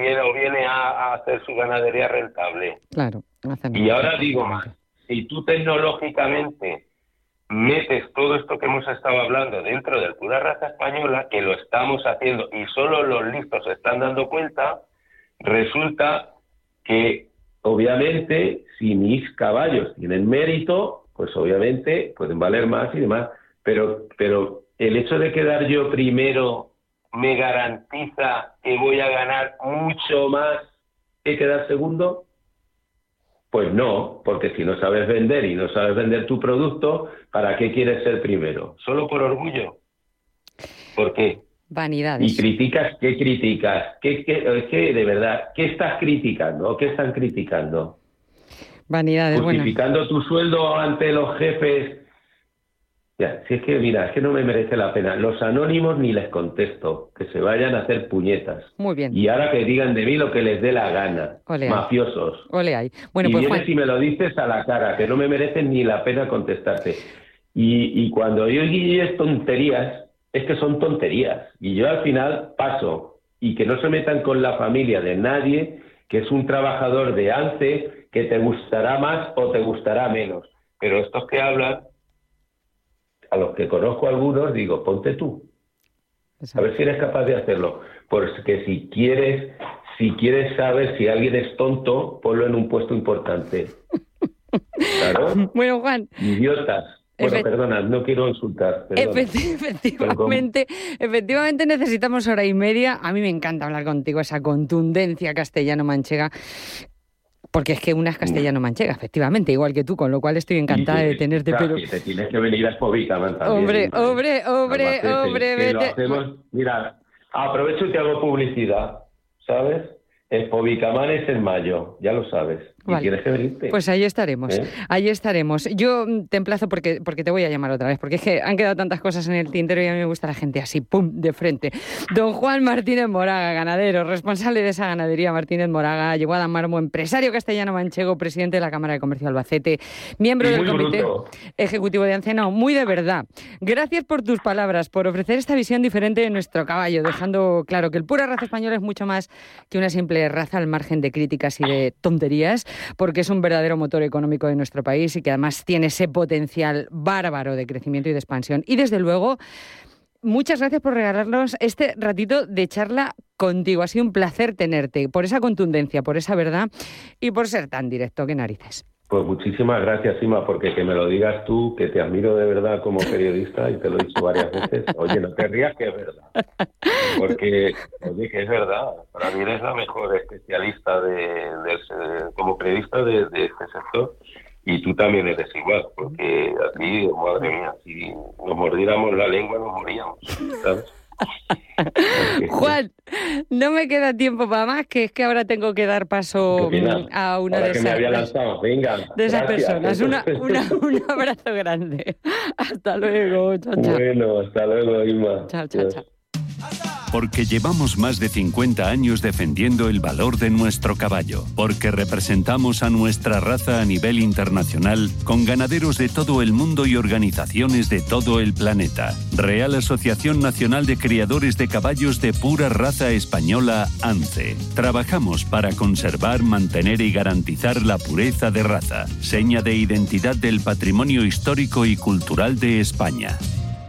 a hacer su ganadería rentable? Claro. Y ahora digo más, si tú tecnológicamente metes todo esto que hemos estado hablando dentro del pura raza española, que lo estamos haciendo y solo los listos se están dando cuenta, resulta que obviamente si mis caballos tienen mérito, pues obviamente pueden valer más y demás, pero el hecho de quedar yo primero me garantiza que voy a ganar mucho más que quedar segundo. Pues no, porque si no sabes vender y no sabes vender tu producto, ¿para qué quieres ser primero? ¿Solo por orgullo? ¿Por qué? Vanidades. ¿Y criticas? ¿Qué criticas? Es que, de verdad, ¿qué estás criticando? ¿O qué están criticando? Vanidades, justificando tu sueldo ante los jefes. Ya, si es que, mira, es que no me merece la pena. Los anónimos ni les contesto, que se vayan a hacer puñetas. Muy bien. Y ahora que digan de mí lo que les dé la gana. Ole mafiosos. Ole ahí. Bueno, y pues vienes y me lo dices a la cara, que no me merecen ni la pena contestarte. Y cuando yo oyes tonterías, es que son tonterías. Y yo al final paso. Y que no se metan con la familia de nadie, que es un trabajador de ANCE, que te gustará más o te gustará menos. Pero estos que hablan, a los que conozco algunos, digo, ponte tú. A ver si eres capaz de hacerlo. Porque si quieres saber si alguien es tonto, ponlo en un puesto importante. Claro. Bueno, Juan. Idiotas. Bueno, perdona, no quiero insultar. Efectivamente necesitamos hora y media. A mí me encanta hablar contigo, esa contundencia castellano-manchega. Porque es que una es castellano-manchega, efectivamente, igual que tú, con lo cual estoy encantada de tenerte. Pero te tienes que venir a Espovicaman también. Hombre, vete. Mira, aprovecho y te hago publicidad, ¿sabes? Espovicaman es en mayo, ya lo sabes. Vale. ¿Y quieres que venirte? Pues ahí estaremos, ahí estaremos. Yo te emplazo porque te voy a llamar otra vez, porque es que han quedado tantas cosas en el tintero y a mí me gusta la gente así, pum, de frente. Don Juan Martínez Moraga, ganadero, responsable de esa ganadería Martínez Moraga, Yeguada Marmo, empresario castellano-manchego, presidente de la Cámara de Comercio de Albacete, miembro del Comité Ejecutivo de Anceno, muy de verdad. Gracias por tus palabras, por ofrecer esta visión diferente de nuestro caballo, dejando claro que el pura raza española es mucho más que una simple raza al margen de críticas y de tonterías, porque es un verdadero motor económico de nuestro país y que además tiene ese potencial bárbaro de crecimiento y de expansión. Y desde luego, muchas gracias por regalarnos este ratito de charla contigo. Ha sido un placer tenerte, por esa contundencia, por esa verdad y por ser tan directo. ¡Qué narices! Pues muchísimas gracias, Ima, porque que me lo digas tú, que te admiro de verdad como periodista y te lo he dicho varias veces. Oye, no te rías, que es verdad. Porque, oye, que es verdad. Para mí eres la mejor especialista como periodista de este sector y tú también eres igual, porque aquí, madre mía, si nos mordiéramos la lengua nos moríamos, ¿sabes? Juan, no me queda tiempo para más, que es que ahora tengo que dar paso a una de esas personas. Un abrazo grande. Hasta luego. Chao, chao. Bueno, hasta luego, Ima. Chao, chao, chao. Porque llevamos más de 50 años defendiendo el valor de nuestro caballo. Porque representamos a nuestra raza a nivel internacional con ganaderos de todo el mundo y organizaciones de todo el planeta. Real Asociación Nacional de Criadores de Caballos de Pura Raza Española, ANCE. Trabajamos para conservar, mantener y garantizar la pureza de raza, seña de identidad del patrimonio histórico y cultural de España.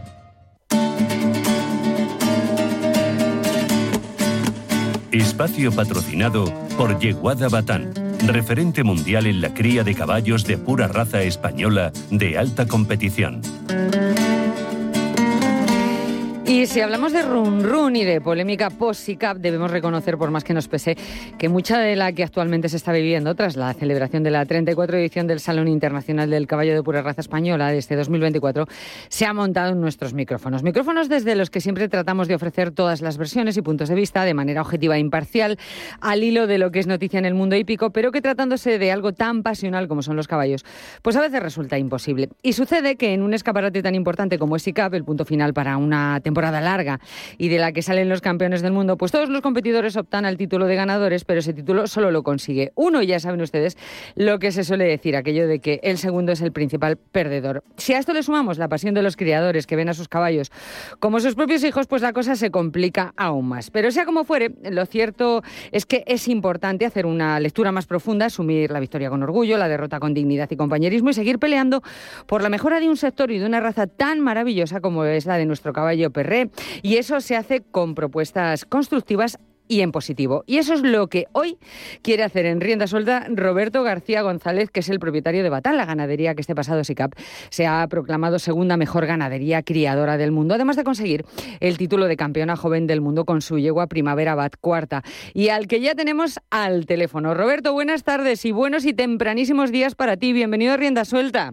Espacio patrocinado por Yeguada Batán, referente mundial en la cría de caballos de pura raza española de alta competición. Y si hablamos de run run y de polémica post-SICAP, debemos reconocer, por más que nos pese, que mucha de la que actualmente se está viviendo tras la celebración de la 34 edición del Salón Internacional del Caballo de Pura Raza Española de este 2024 se ha montado en nuestros micrófonos. Micrófonos desde los que siempre tratamos de ofrecer todas las versiones y puntos de vista de manera objetiva e imparcial, al hilo de lo que es noticia en el mundo hípico, pero que tratándose de algo tan pasional como son los caballos, pues a veces resulta imposible. Y sucede que en un escaparate tan importante como es SICAP, el punto final para una temporada larga y de la que salen los campeones del mundo, pues todos los competidores optan al título de ganadores, pero ese título solo lo consigue uno, y ya saben ustedes lo que se suele decir, aquello de que el segundo es el principal perdedor. Si a esto le sumamos la pasión de los criadores que ven a sus caballos como sus propios hijos, pues la cosa se complica aún más. Pero sea como fuere, lo cierto es que es importante hacer una lectura más profunda, asumir la victoria con orgullo, la derrota con dignidad y compañerismo y seguir peleando por la mejora de un sector y de una raza tan maravillosa como es la de nuestro caballo Perret. Y eso se hace con propuestas constructivas y en positivo. Y eso es lo que hoy quiere hacer en Rienda Suelta Roberto García González, que es el propietario de Batán, la ganadería que este pasado SICAP se ha proclamado segunda mejor ganadería criadora del mundo, además de conseguir el título de campeona joven del mundo con su yegua Primavera Bat cuarta, y al que ya tenemos al teléfono. Roberto, buenas tardes y buenos y tempranísimos días para ti. Bienvenido a Rienda Suelta.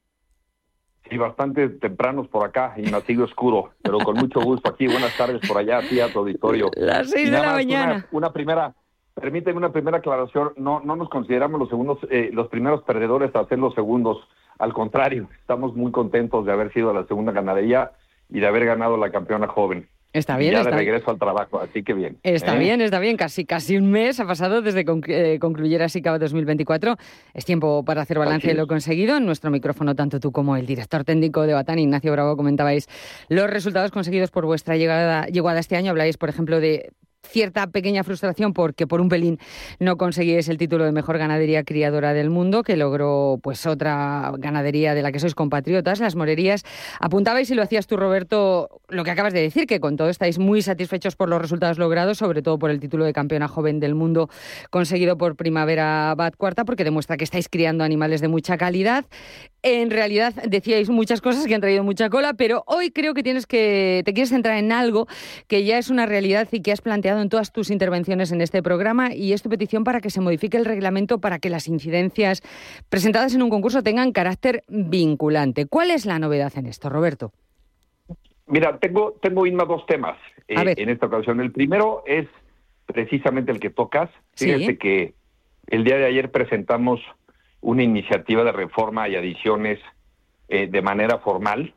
Sí, bastante tempranos por acá y nacido oscuro, pero con mucho gusto aquí. Buenas tardes por allá, a tu auditorio. Las 6 de la mañana. Permíteme una primera aclaración. No nos consideramos los primeros perdedores a ser los segundos. Al contrario, estamos muy contentos de haber sido la segunda ganadería y de haber ganado la campeona joven. Está bien, ya de regreso al trabajo, así que bien. Está bien. Casi un mes ha pasado desde que concluyera SICAP 2024. Es tiempo para hacer balance de lo conseguido. En nuestro micrófono, tanto tú como el director técnico de Batán, Ignacio Bravo, comentabais los resultados conseguidos por vuestra llegada este año. Habláis, por ejemplo, de cierta pequeña frustración porque por un pelín no conseguís el título de mejor ganadería criadora del mundo, que logró pues otra ganadería de la que sois compatriotas, las Morerías. Apuntabais, y lo hacías tú, Roberto, lo que acabas de decir, que con todo estáis muy satisfechos por los resultados logrados, sobre todo por el título de campeona joven del mundo conseguido por Primavera Bat cuarta, porque demuestra que estáis criando animales de mucha calidad. En realidad decíais muchas cosas que han traído mucha cola, pero hoy creo que te quieres centrar en algo que ya es una realidad y que has planteado en todas tus intervenciones en este programa, y es tu petición para que se modifique el reglamento para que las incidencias presentadas en un concurso tengan carácter vinculante. ¿Cuál es la novedad en esto, Roberto? Mira, tengo Inma, dos temas en esta ocasión. El primero es precisamente el que tocas. Fíjate que el día de ayer presentamos una iniciativa de reforma y adiciones de manera formal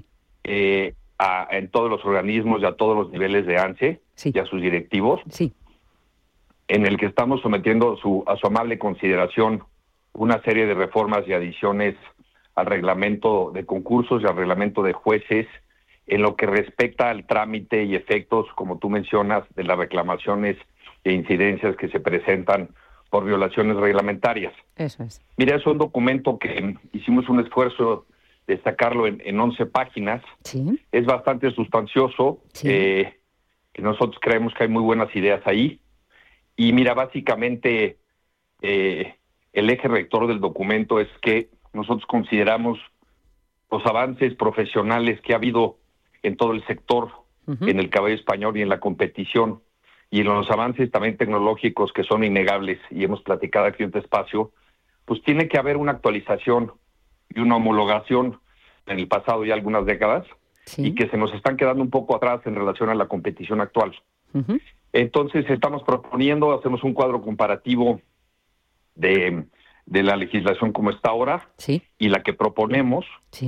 en todos los organismos y a todos los niveles de ANSE y a sus directivos, en el que estamos sometiendo a su amable consideración una serie de reformas y adiciones al reglamento de concursos y al reglamento de jueces en lo que respecta al trámite y efectos, como tú mencionas, de las reclamaciones e incidencias que se presentan por violaciones reglamentarias. Eso es. Mira, es un documento que hicimos un esfuerzo de sacarlo en 11 páginas. Sí. Es bastante sustancioso. Que nosotros creemos que hay muy buenas ideas ahí. Y mira, básicamente el eje rector del documento es que nosotros consideramos los avances profesionales que ha habido en todo el sector, en el caballo español y en la competición, y en los avances también tecnológicos que son innegables, y hemos platicado aquí en este espacio, pues tiene que haber una actualización y una homologación en el pasado ya algunas décadas, y que se nos están quedando un poco atrás en relación a la competición actual. Entonces estamos proponiendo, hacemos un cuadro comparativo de la legislación como está ahora y la que proponemos.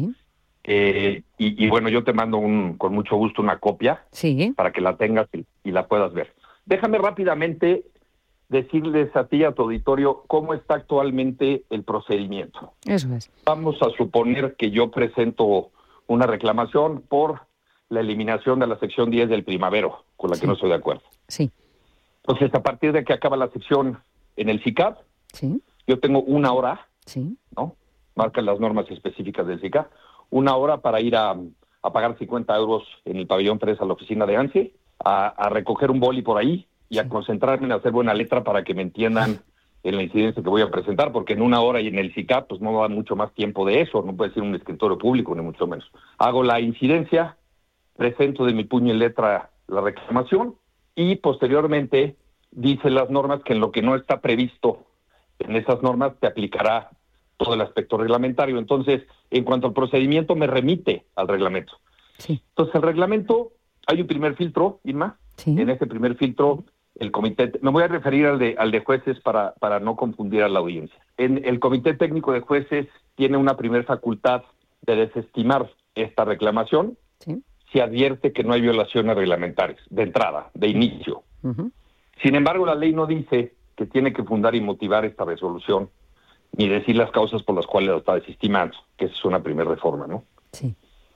Y bueno, yo te mando con mucho gusto una copia para que la tengas y la puedas ver. Déjame rápidamente decirles a ti y a tu auditorio cómo está actualmente el procedimiento. Eso es. Vamos a suponer que yo presento una reclamación por la eliminación de la sección 10 del primavero, con la que no estoy de acuerdo. Entonces, a partir de que acaba la sección en el SICAP, yo tengo una hora, ¿no? Marcan las normas específicas del SICAP, una hora para ir a pagar 50 euros en el pabellón 3 a la oficina de ANSE, a recoger un boli por ahí y a concentrarme en hacer buena letra para que me entiendan en la incidencia que voy a presentar, porque en una hora y en el SICAP pues no da mucho más tiempo de eso, no puede ser un escritorio público ni mucho menos. Hago la incidencia, presento de mi puño y letra la reclamación y posteriormente dice las normas que en lo que no está previsto en esas normas te aplicará todo el aspecto reglamentario. Entonces, en cuanto al procedimiento, me remite al reglamento. Sí. Entonces, el reglamento, hay un primer filtro, Irma. Sí. En ese primer filtro, el comité, me voy a referir al de jueces para no confundir a la audiencia. El comité técnico de jueces tiene una primer facultad de desestimar esta reclamación si advierte que no hay violaciones reglamentarias, de entrada, de inicio. Uh-huh. Sin embargo, la ley no dice que tiene que fundar y motivar esta resolución, ni decir las causas por las cuales lo está desestimando, que esa es una primera reforma, ¿no? Sí.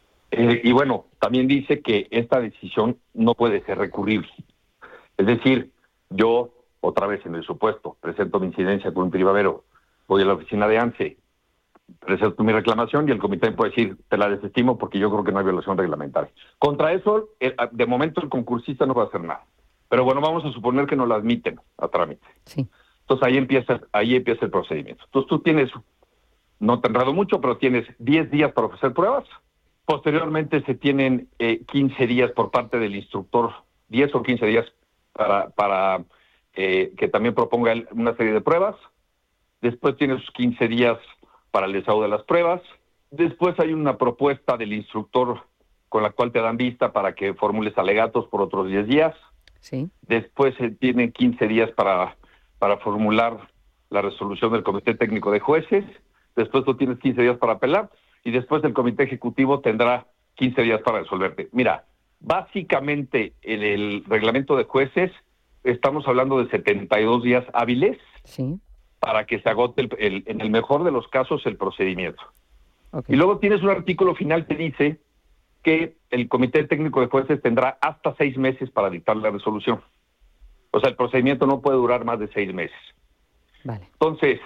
Y bueno, también dice que esta decisión no puede ser recurrible. Es decir, yo, otra vez en el supuesto, presento mi incidencia con un privadero, voy a la oficina de ANSE, presento mi reclamación y el comité puede decir, te la desestimo porque yo creo que no hay violación reglamentaria. Contra eso, de momento el concursista no va a hacer nada. Pero bueno, vamos a suponer que nos la admiten a trámite. Sí. Entonces ahí empieza el procedimiento. Entonces tú tienes, no te enredo mucho, pero tienes 10 días para ofrecer pruebas. Posteriormente se tienen 15 días por parte del instructor, 10 o 15 días para que también proponga una serie de pruebas. Después tienes 15 días para el desahogo de las pruebas. Después hay una propuesta del instructor con la cual te dan vista para que formules alegatos por otros 10 días. Sí. Después se tienen 15 días para formular la resolución del Comité Técnico de Jueces. Después tú tienes 15 días para apelar y después el Comité Ejecutivo tendrá 15 días para resolverte. Mira, básicamente en el reglamento de jueces estamos hablando de 72 días hábiles para que se agote, en el mejor de los casos, el procedimiento. Okay. Y luego tienes un artículo final que dice que el Comité Técnico de Jueces tendrá hasta 6 meses para dictar la resolución. O sea, el procedimiento no puede durar más de 6 meses. Vale. Entonces,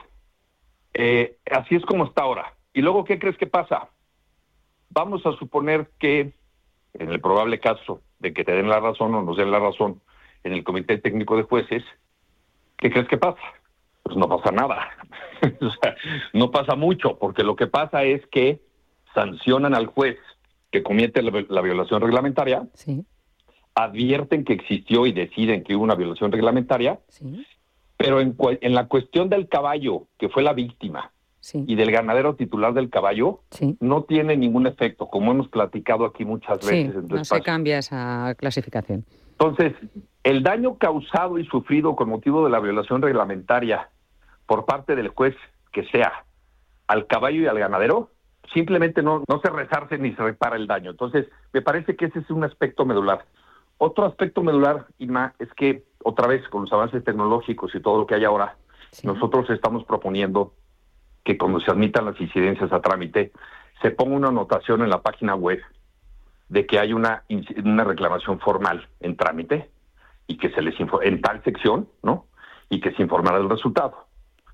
así es como está ahora. ¿Y luego qué crees que pasa? Vamos a suponer que, en el probable caso de que te den la razón o nos den la razón en el Comité Técnico de Jueces, ¿qué crees que pasa? Pues no pasa nada. O sea, no pasa mucho, porque lo que pasa es que sancionan al juez que comete la violación reglamentaria, advierten que existió y deciden que hubo una violación reglamentaria, pero en la cuestión del caballo, que fue la víctima, y del ganadero titular del caballo, no tiene ningún efecto, como hemos platicado aquí muchas veces. En tu espacio. Se cambia esa clasificación. Entonces, el daño causado y sufrido con motivo de la violación reglamentaria por parte del juez, que sea al caballo y al ganadero, simplemente no se resarce ni se repara el daño. Entonces, me parece que ese es un aspecto medular. Otro aspecto medular, Irma, es que, otra vez, con los avances tecnológicos y todo lo que hay ahora, nosotros estamos proponiendo que cuando se admitan las incidencias a trámite, se ponga una anotación en la página web de que hay una reclamación formal en trámite y que se les en tal sección, ¿no? Y que se informará del resultado.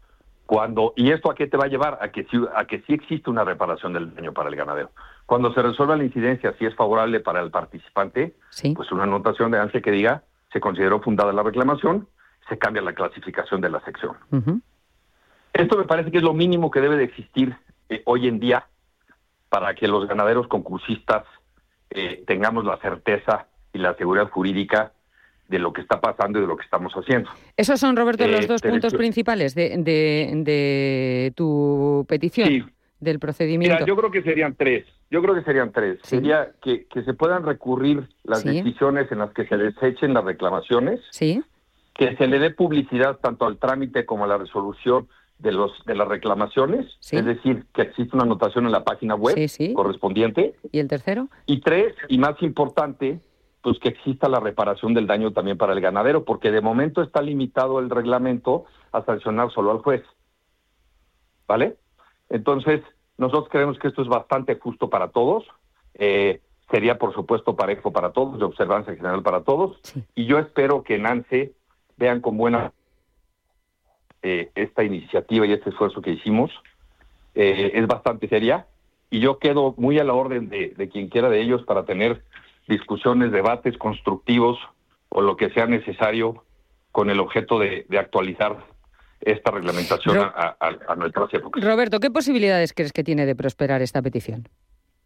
¿Y esto a qué te va a llevar? A que sí existe una reparación del daño para el ganadero. Cuando se resuelva la incidencia, si es favorable para el participante, pues una anotación de ANSE que diga, se consideró fundada la reclamación, se cambia la clasificación de la sección. Uh-huh. Esto me parece que es lo mínimo que debe de existir hoy en día para que los ganaderos concursistas tengamos la certeza y la seguridad jurídica de lo que está pasando y de lo que estamos haciendo. Esos son, Roberto, los dos puntos principales de tu petición, del procedimiento. Mira, yo creo que serían tres. Sería que se puedan recurrir las decisiones en las que se desechen las reclamaciones, que se le dé publicidad tanto al trámite como a la resolución de las reclamaciones, es decir, que existe una anotación en la página web correspondiente. ¿Y el tercero? Y 3, y más importante, pues que exista la reparación del daño también para el ganadero, porque de momento está limitado el reglamento a sancionar solo al juez. ¿Vale? Entonces, nosotros creemos que esto es bastante justo para todos, sería por supuesto parejo para todos, de observancia general para todos, y yo espero que en ANSE vean con buena esta iniciativa y este esfuerzo que hicimos, es bastante seria, y yo quedo muy a la orden de quien quiera de ellos para tener discusiones, debates constructivos o lo que sea necesario con el objeto de actualizar esta reglamentación a nuestras épocas. Roberto, ¿qué posibilidades crees que tiene de prosperar esta petición?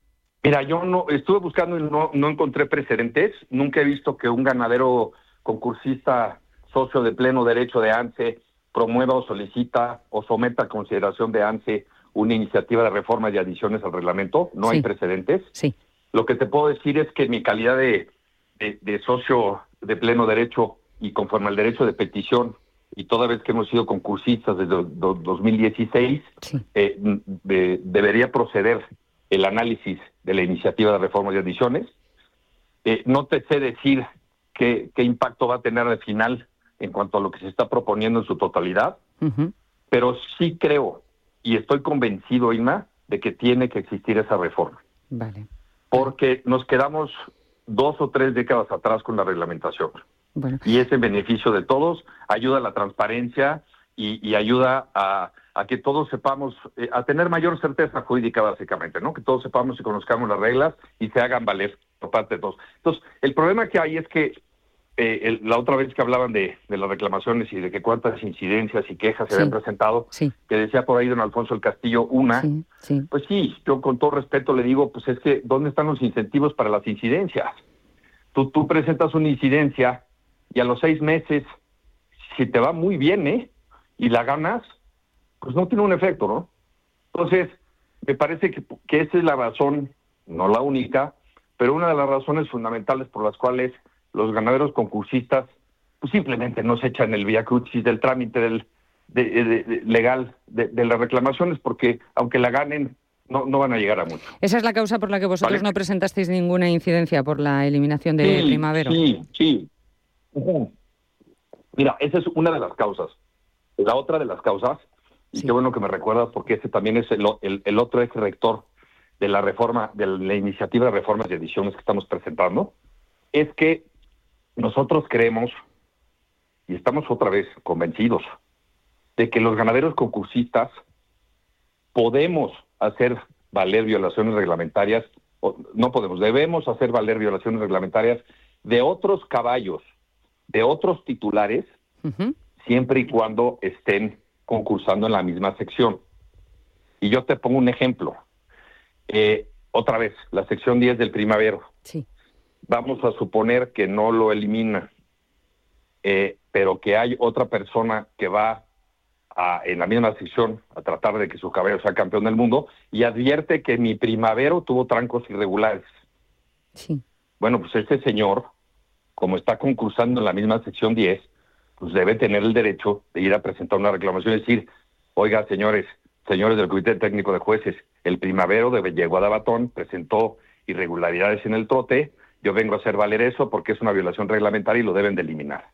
Mira, yo no estuve buscando y no encontré precedentes. Nunca he visto que un ganadero concursista, socio de pleno derecho de ANSE, promueva o solicita o someta a consideración de ANSE una iniciativa de reformas y adiciones al reglamento. No hay precedentes. Sí. Lo que te puedo decir es que en mi calidad de socio de pleno derecho y conforme al derecho de petición, y toda vez que hemos sido concursistas desde 2016, debería proceder el análisis de la iniciativa de reformas y adiciones. No te sé decir qué impacto va a tener al final en cuanto a lo que se está proponiendo en su totalidad, pero sí creo y estoy convencido, Inma, de que tiene que existir esa reforma. Vale. Porque nos quedamos 2 o 3 décadas atrás con la reglamentación. Bueno. Y es en beneficio de todos, ayuda a la transparencia y ayuda a que todos sepamos, a tener mayor certeza jurídica básicamente, ¿no? Que todos sepamos y conozcamos las reglas y se hagan valer por parte de todos. Entonces, el problema que hay es que la otra vez que hablaban de las reclamaciones y de que cuántas incidencias y quejas se habían presentado, que decía por ahí don Alfonso del Castillo, pues sí, yo con todo respeto le digo, pues es que ¿dónde están los incentivos para las incidencias? Tú presentas una incidencia y a los 6 meses, si te va muy bien, y la ganas, pues no tiene un efecto, ¿no? Entonces, me parece que esa es la razón, no la única, pero una de las razones fundamentales por las cuales los ganaderos concursistas pues simplemente no se echan el viacrucis del trámite legal de las reclamaciones, porque aunque la ganen, no van a llegar a mucho. ¿Esa es la causa por la que vosotros no presentasteis ninguna incidencia por la eliminación de Primavero? Sí. Mira, esa es una de las causas. La otra de las causas, y qué bueno que me recuerdas, porque ese también es el otro eje rector de la reforma, de la iniciativa de reformas y ediciones que estamos presentando, es que nosotros creemos, y estamos otra vez convencidos, de que los ganaderos concursistas podemos hacer valer violaciones reglamentarias, debemos hacer valer violaciones reglamentarias de otros caballos, de otros titulares, siempre y cuando estén concursando en la misma sección. Y yo te pongo un ejemplo. Otra vez, la sección 10 del Primavero. Sí. Vamos a suponer que no lo elimina, pero que hay otra persona que va en la misma sección a tratar de que su caballo sea campeón del mundo y advierte que mi Primavero tuvo trancos irregulares. Sí. Bueno, pues este señor, como está concursando en la misma sección 10, pues debe tener el derecho de ir a presentar una reclamación y decir, oiga, señores del Comité Técnico de Jueces, el Primavero llegó a Dabatón, presentó irregularidades en el trote, yo vengo a hacer valer eso porque es una violación reglamentaria y lo deben de eliminar.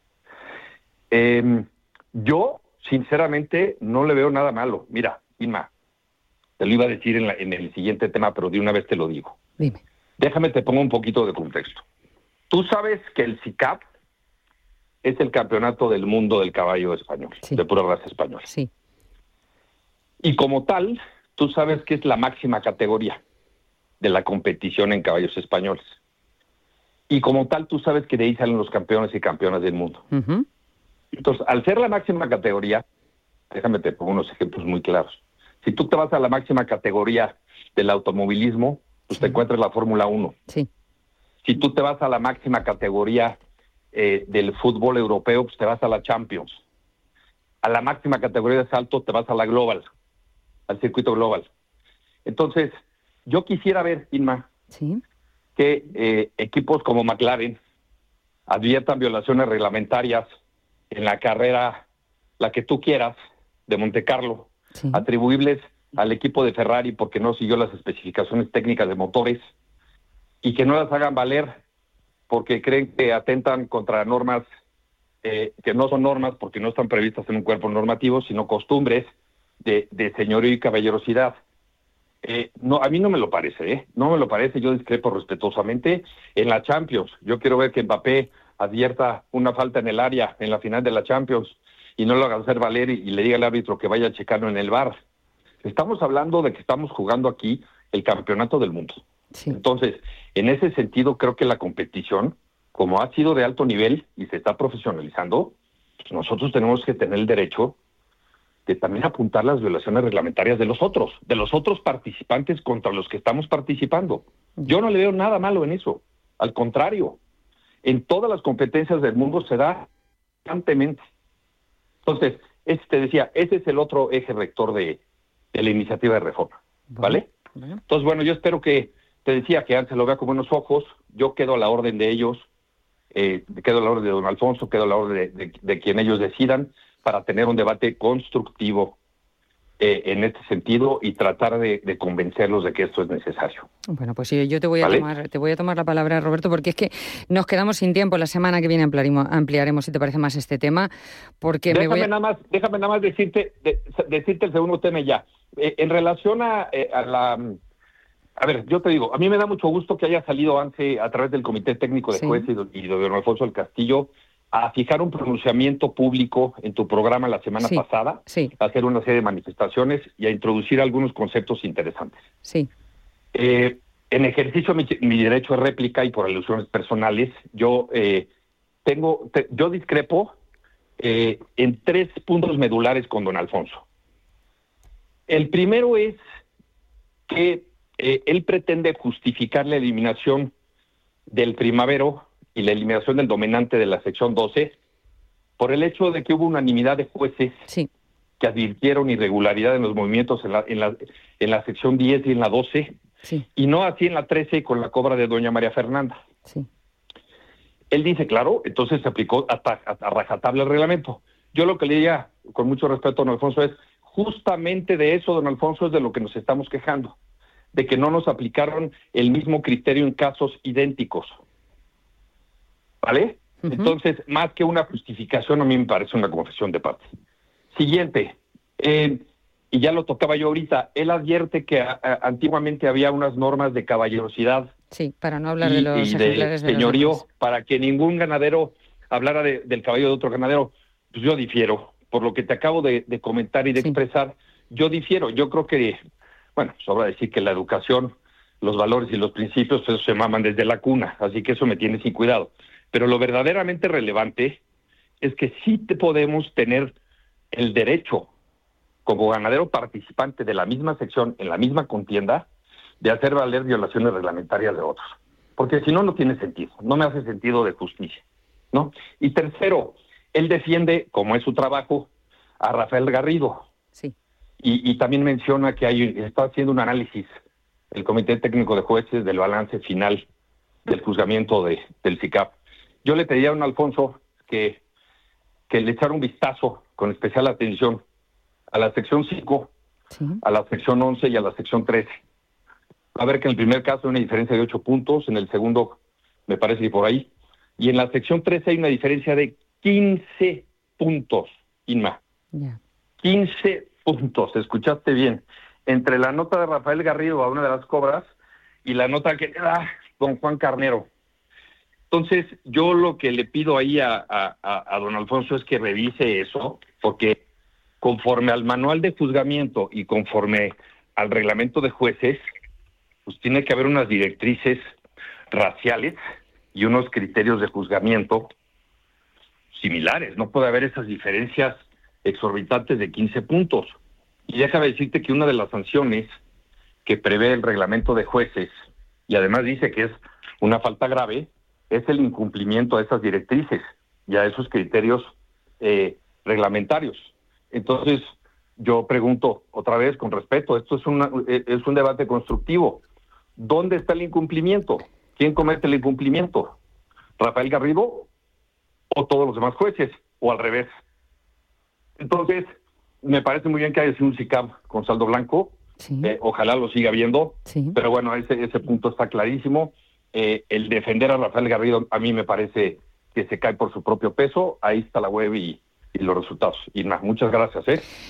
Yo, sinceramente, no le veo nada malo. Mira, Inma, te lo iba a decir en el siguiente tema, pero de una vez te lo digo. Dime. Déjame, te pongo un poquito de contexto. Tú sabes que el SICAP es el campeonato del mundo del caballo español, de pura raza española. Sí. Y como tal, tú sabes que es la máxima categoría de la competición en caballos españoles. Y como tal, tú sabes que de ahí salen los campeones y campeonas del mundo. Entonces, al ser la máxima categoría, déjame te pongo unos ejemplos muy claros. Si tú te vas a la máxima categoría del automovilismo, pues te encuentras la Fórmula 1. Sí. Si tú te vas a la máxima categoría del fútbol europeo, pues te vas a la Champions. A la máxima categoría de salto te vas a la Global, al circuito Global. Entonces, yo quisiera ver, Inma, que equipos como McLaren adviertan violaciones reglamentarias en la carrera, la que tú quieras, de Monte Carlo, atribuibles al equipo de Ferrari porque no siguió las especificaciones técnicas de motores y que no las hagan valer porque creen que atentan contra normas que no son normas porque no están previstas en un cuerpo normativo, sino costumbres de señorío y caballerosidad. No, a mí no me lo parece, no me lo parece, yo discrepo respetuosamente. En la Champions, yo quiero ver que Mbappé advierta una falta en el área en la final de la Champions y no lo haga hacer valer y le diga al árbitro que vaya a checarlo en el VAR. Estamos hablando de que estamos jugando aquí el campeonato del mundo. Entonces, en ese sentido, creo que la competición, como ha sido de alto nivel y se está profesionalizando, pues nosotros tenemos que tener el derecho de también apuntar las violaciones reglamentarias de los otros participantes contra los que estamos participando. Yo no le veo nada malo en eso. Al contrario, en todas las competencias del mundo se da constantemente. Entonces, te decía, ese es el otro eje rector de la iniciativa de reforma, ¿vale? Entonces, bueno, yo espero que, te decía, que antes lo vea con buenos ojos. Yo quedo a la orden de ellos, quedo a la orden de don Alfonso, quedo a la orden de quien ellos decidan, para tener un debate constructivo en este sentido y tratar de convencerlos de que esto es necesario. Bueno, pues sí, yo te voy a tomar la palabra, Roberto, porque es que nos quedamos sin tiempo. La semana que viene ampliaremos, si te parece, más este tema, porque déjame nada más decirte el segundo tema ya. En relación a ver, yo te digo, a mí me da mucho gusto que haya salido ANSE a través del Comité Técnico de Jueces y de don Alfonso del Castillo a fijar un pronunciamiento público en tu programa la semana pasada, a hacer una serie de manifestaciones y a introducir algunos conceptos interesantes. Sí. En ejercicio de mi derecho de réplica y por alusiones personales, yo discrepo en 3 puntos medulares con don Alfonso. El primero es que él pretende justificar la eliminación del primavero y la eliminación del dominante de la sección 12 por el hecho de que hubo unanimidad de jueces que advirtieron irregularidad en los movimientos en la sección 10 y en la 12, y no así en la 13 con la cobra de doña María Fernanda. Él dice, claro, entonces se aplicó a rajatabla el reglamento. Yo lo que le diría, con mucho respeto a don Alfonso, es justamente de eso, don Alfonso, es de lo que nos estamos quejando, de que no nos aplicaron el mismo criterio en casos idénticos. ¿Vale? Uh-huh. Entonces, más que una justificación, a mí me parece una confesión de parte. Siguiente, y ya lo tocaba yo ahorita, él advierte que antiguamente había unas normas de caballerosidad. Sí, para no hablar de los ejemplares de señorío, para que ningún ganadero hablara del caballo de otro ganadero. Pues yo difiero, por lo que te acabo de comentar y de expresar, yo difiero. Yo creo que, bueno, sobra decir que la educación, los valores y los principios, eso se maman desde la cuna, así que eso me tiene sin cuidado. Pero lo verdaderamente relevante es que sí podemos tener el derecho, como ganadero participante de la misma sección, en la misma contienda, de hacer valer violaciones reglamentarias de otros. Porque si no, no tiene sentido, no me hace sentido de justicia, ¿no? Y tercero, él defiende, como es su trabajo, a Rafael Garrido. Sí. Y también menciona que está haciendo un análisis el Comité Técnico de Jueces del balance final del juzgamiento del SICAP. Yo le pediría a don Alfonso que le echara un vistazo con especial atención a la sección 5, a la sección 11 y a la sección 13. Va a ver que en el primer caso hay una diferencia de 8 puntos, en el segundo me parece que por ahí, y en la sección 13 hay una diferencia de 15 puntos, Inma. 15 puntos, escuchaste bien, entre la nota de Rafael Garrido a una de las cobras y la nota que da don Juan Carnero. Entonces, yo lo que le pido ahí a don Alfonso es que revise eso, porque conforme al manual de juzgamiento y conforme al reglamento de jueces, pues tiene que haber unas directrices raciales y unos criterios de juzgamiento similares. No puede haber esas diferencias exorbitantes de 15 puntos. Y déjame decirte que una de las sanciones que prevé el reglamento de jueces, y además dice que es una falta grave, es el incumplimiento a esas directrices y a esos criterios reglamentarios. Entonces, yo pregunto otra vez con respeto, esto es un debate constructivo. ¿Dónde está el incumplimiento? ¿Quién comete el incumplimiento? ¿Rafael Garrido o todos los demás jueces? ¿O al revés? Entonces, me parece muy bien que haya sido un SICAP con saldo blanco. Sí. Ojalá lo siga viendo. Sí. Pero bueno, ese punto está clarísimo. El defender a Rafael Garrido a mí me parece que se cae por su propio peso. Ahí está la web y los resultados. Y nada, muchas gracias.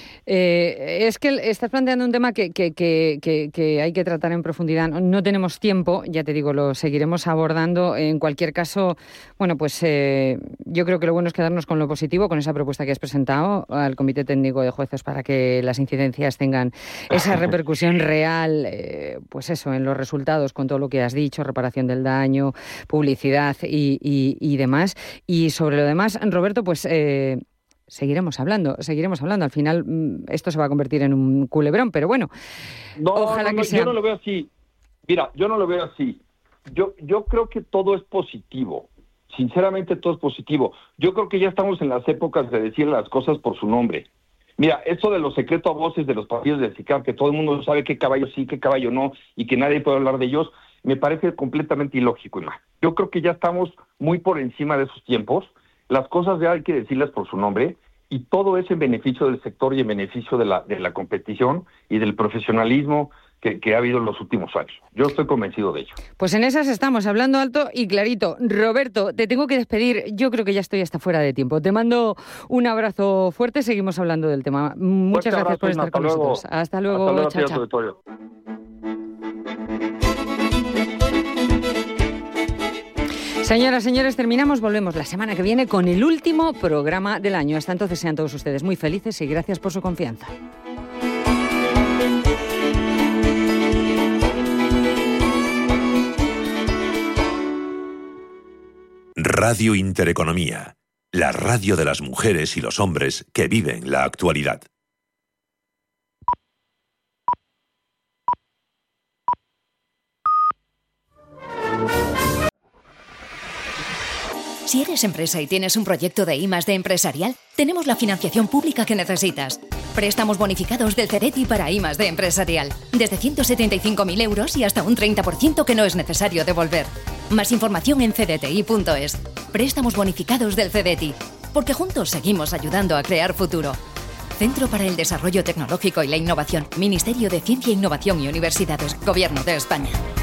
Es que estás planteando un tema que hay que tratar en profundidad. No tenemos tiempo, ya te digo, lo seguiremos abordando. En cualquier caso, bueno, pues yo creo que lo bueno es quedarnos con lo positivo, con esa propuesta que has presentado al Comité Técnico de Jueces para que las incidencias tengan esa repercusión real, pues eso, en los resultados, con todo lo que has dicho, reparación del daño, publicidad y demás. Y sobre lo demás, Roberto, pues seguiremos hablando. Al final esto se va a convertir en un culebrón, pero bueno, ojalá que sea. Yo no lo veo así. Mira, yo no lo veo así. Yo creo que todo es positivo. Sinceramente, todo es positivo. Yo creo que ya estamos en las épocas de decir las cosas por su nombre. Mira, eso de los secretos a voces de los partidos del SICAP, que todo el mundo sabe qué caballo sí, qué caballo no, y que nadie puede hablar de ellos, me parece completamente ilógico, Emma. Yo creo que ya estamos muy por encima de esos tiempos. Las cosas ya hay que decirlas por su nombre, y todo es en beneficio del sector y en beneficio de la competición y del profesionalismo que ha habido en los últimos años. Yo estoy convencido de ello. Pues en esas estamos, hablando alto y clarito. Roberto, te tengo que despedir. Yo creo que ya estoy hasta fuera de tiempo. Te mando un abrazo fuerte. Seguimos hablando del tema. Muchas gracias por estar con nosotros. Hasta luego. Chao, chao. Señoras, señores, terminamos. Volvemos la semana que viene con el último programa del año. Hasta entonces sean todos ustedes muy felices y gracias por su confianza. Radio Intereconomía, la radio de las mujeres y los hombres que viven la actualidad. Si eres empresa y tienes un proyecto de I+D empresarial, tenemos la financiación pública que necesitas. Préstamos bonificados del CEDETI para I+D empresarial. Desde 175.000 euros y hasta un 30% que no es necesario devolver. Más información en cdti.es. Préstamos bonificados del CEDETI. Porque juntos seguimos ayudando a crear futuro. Centro para el Desarrollo Tecnológico y la Innovación. Ministerio de Ciencia, Innovación y Universidades. Gobierno de España.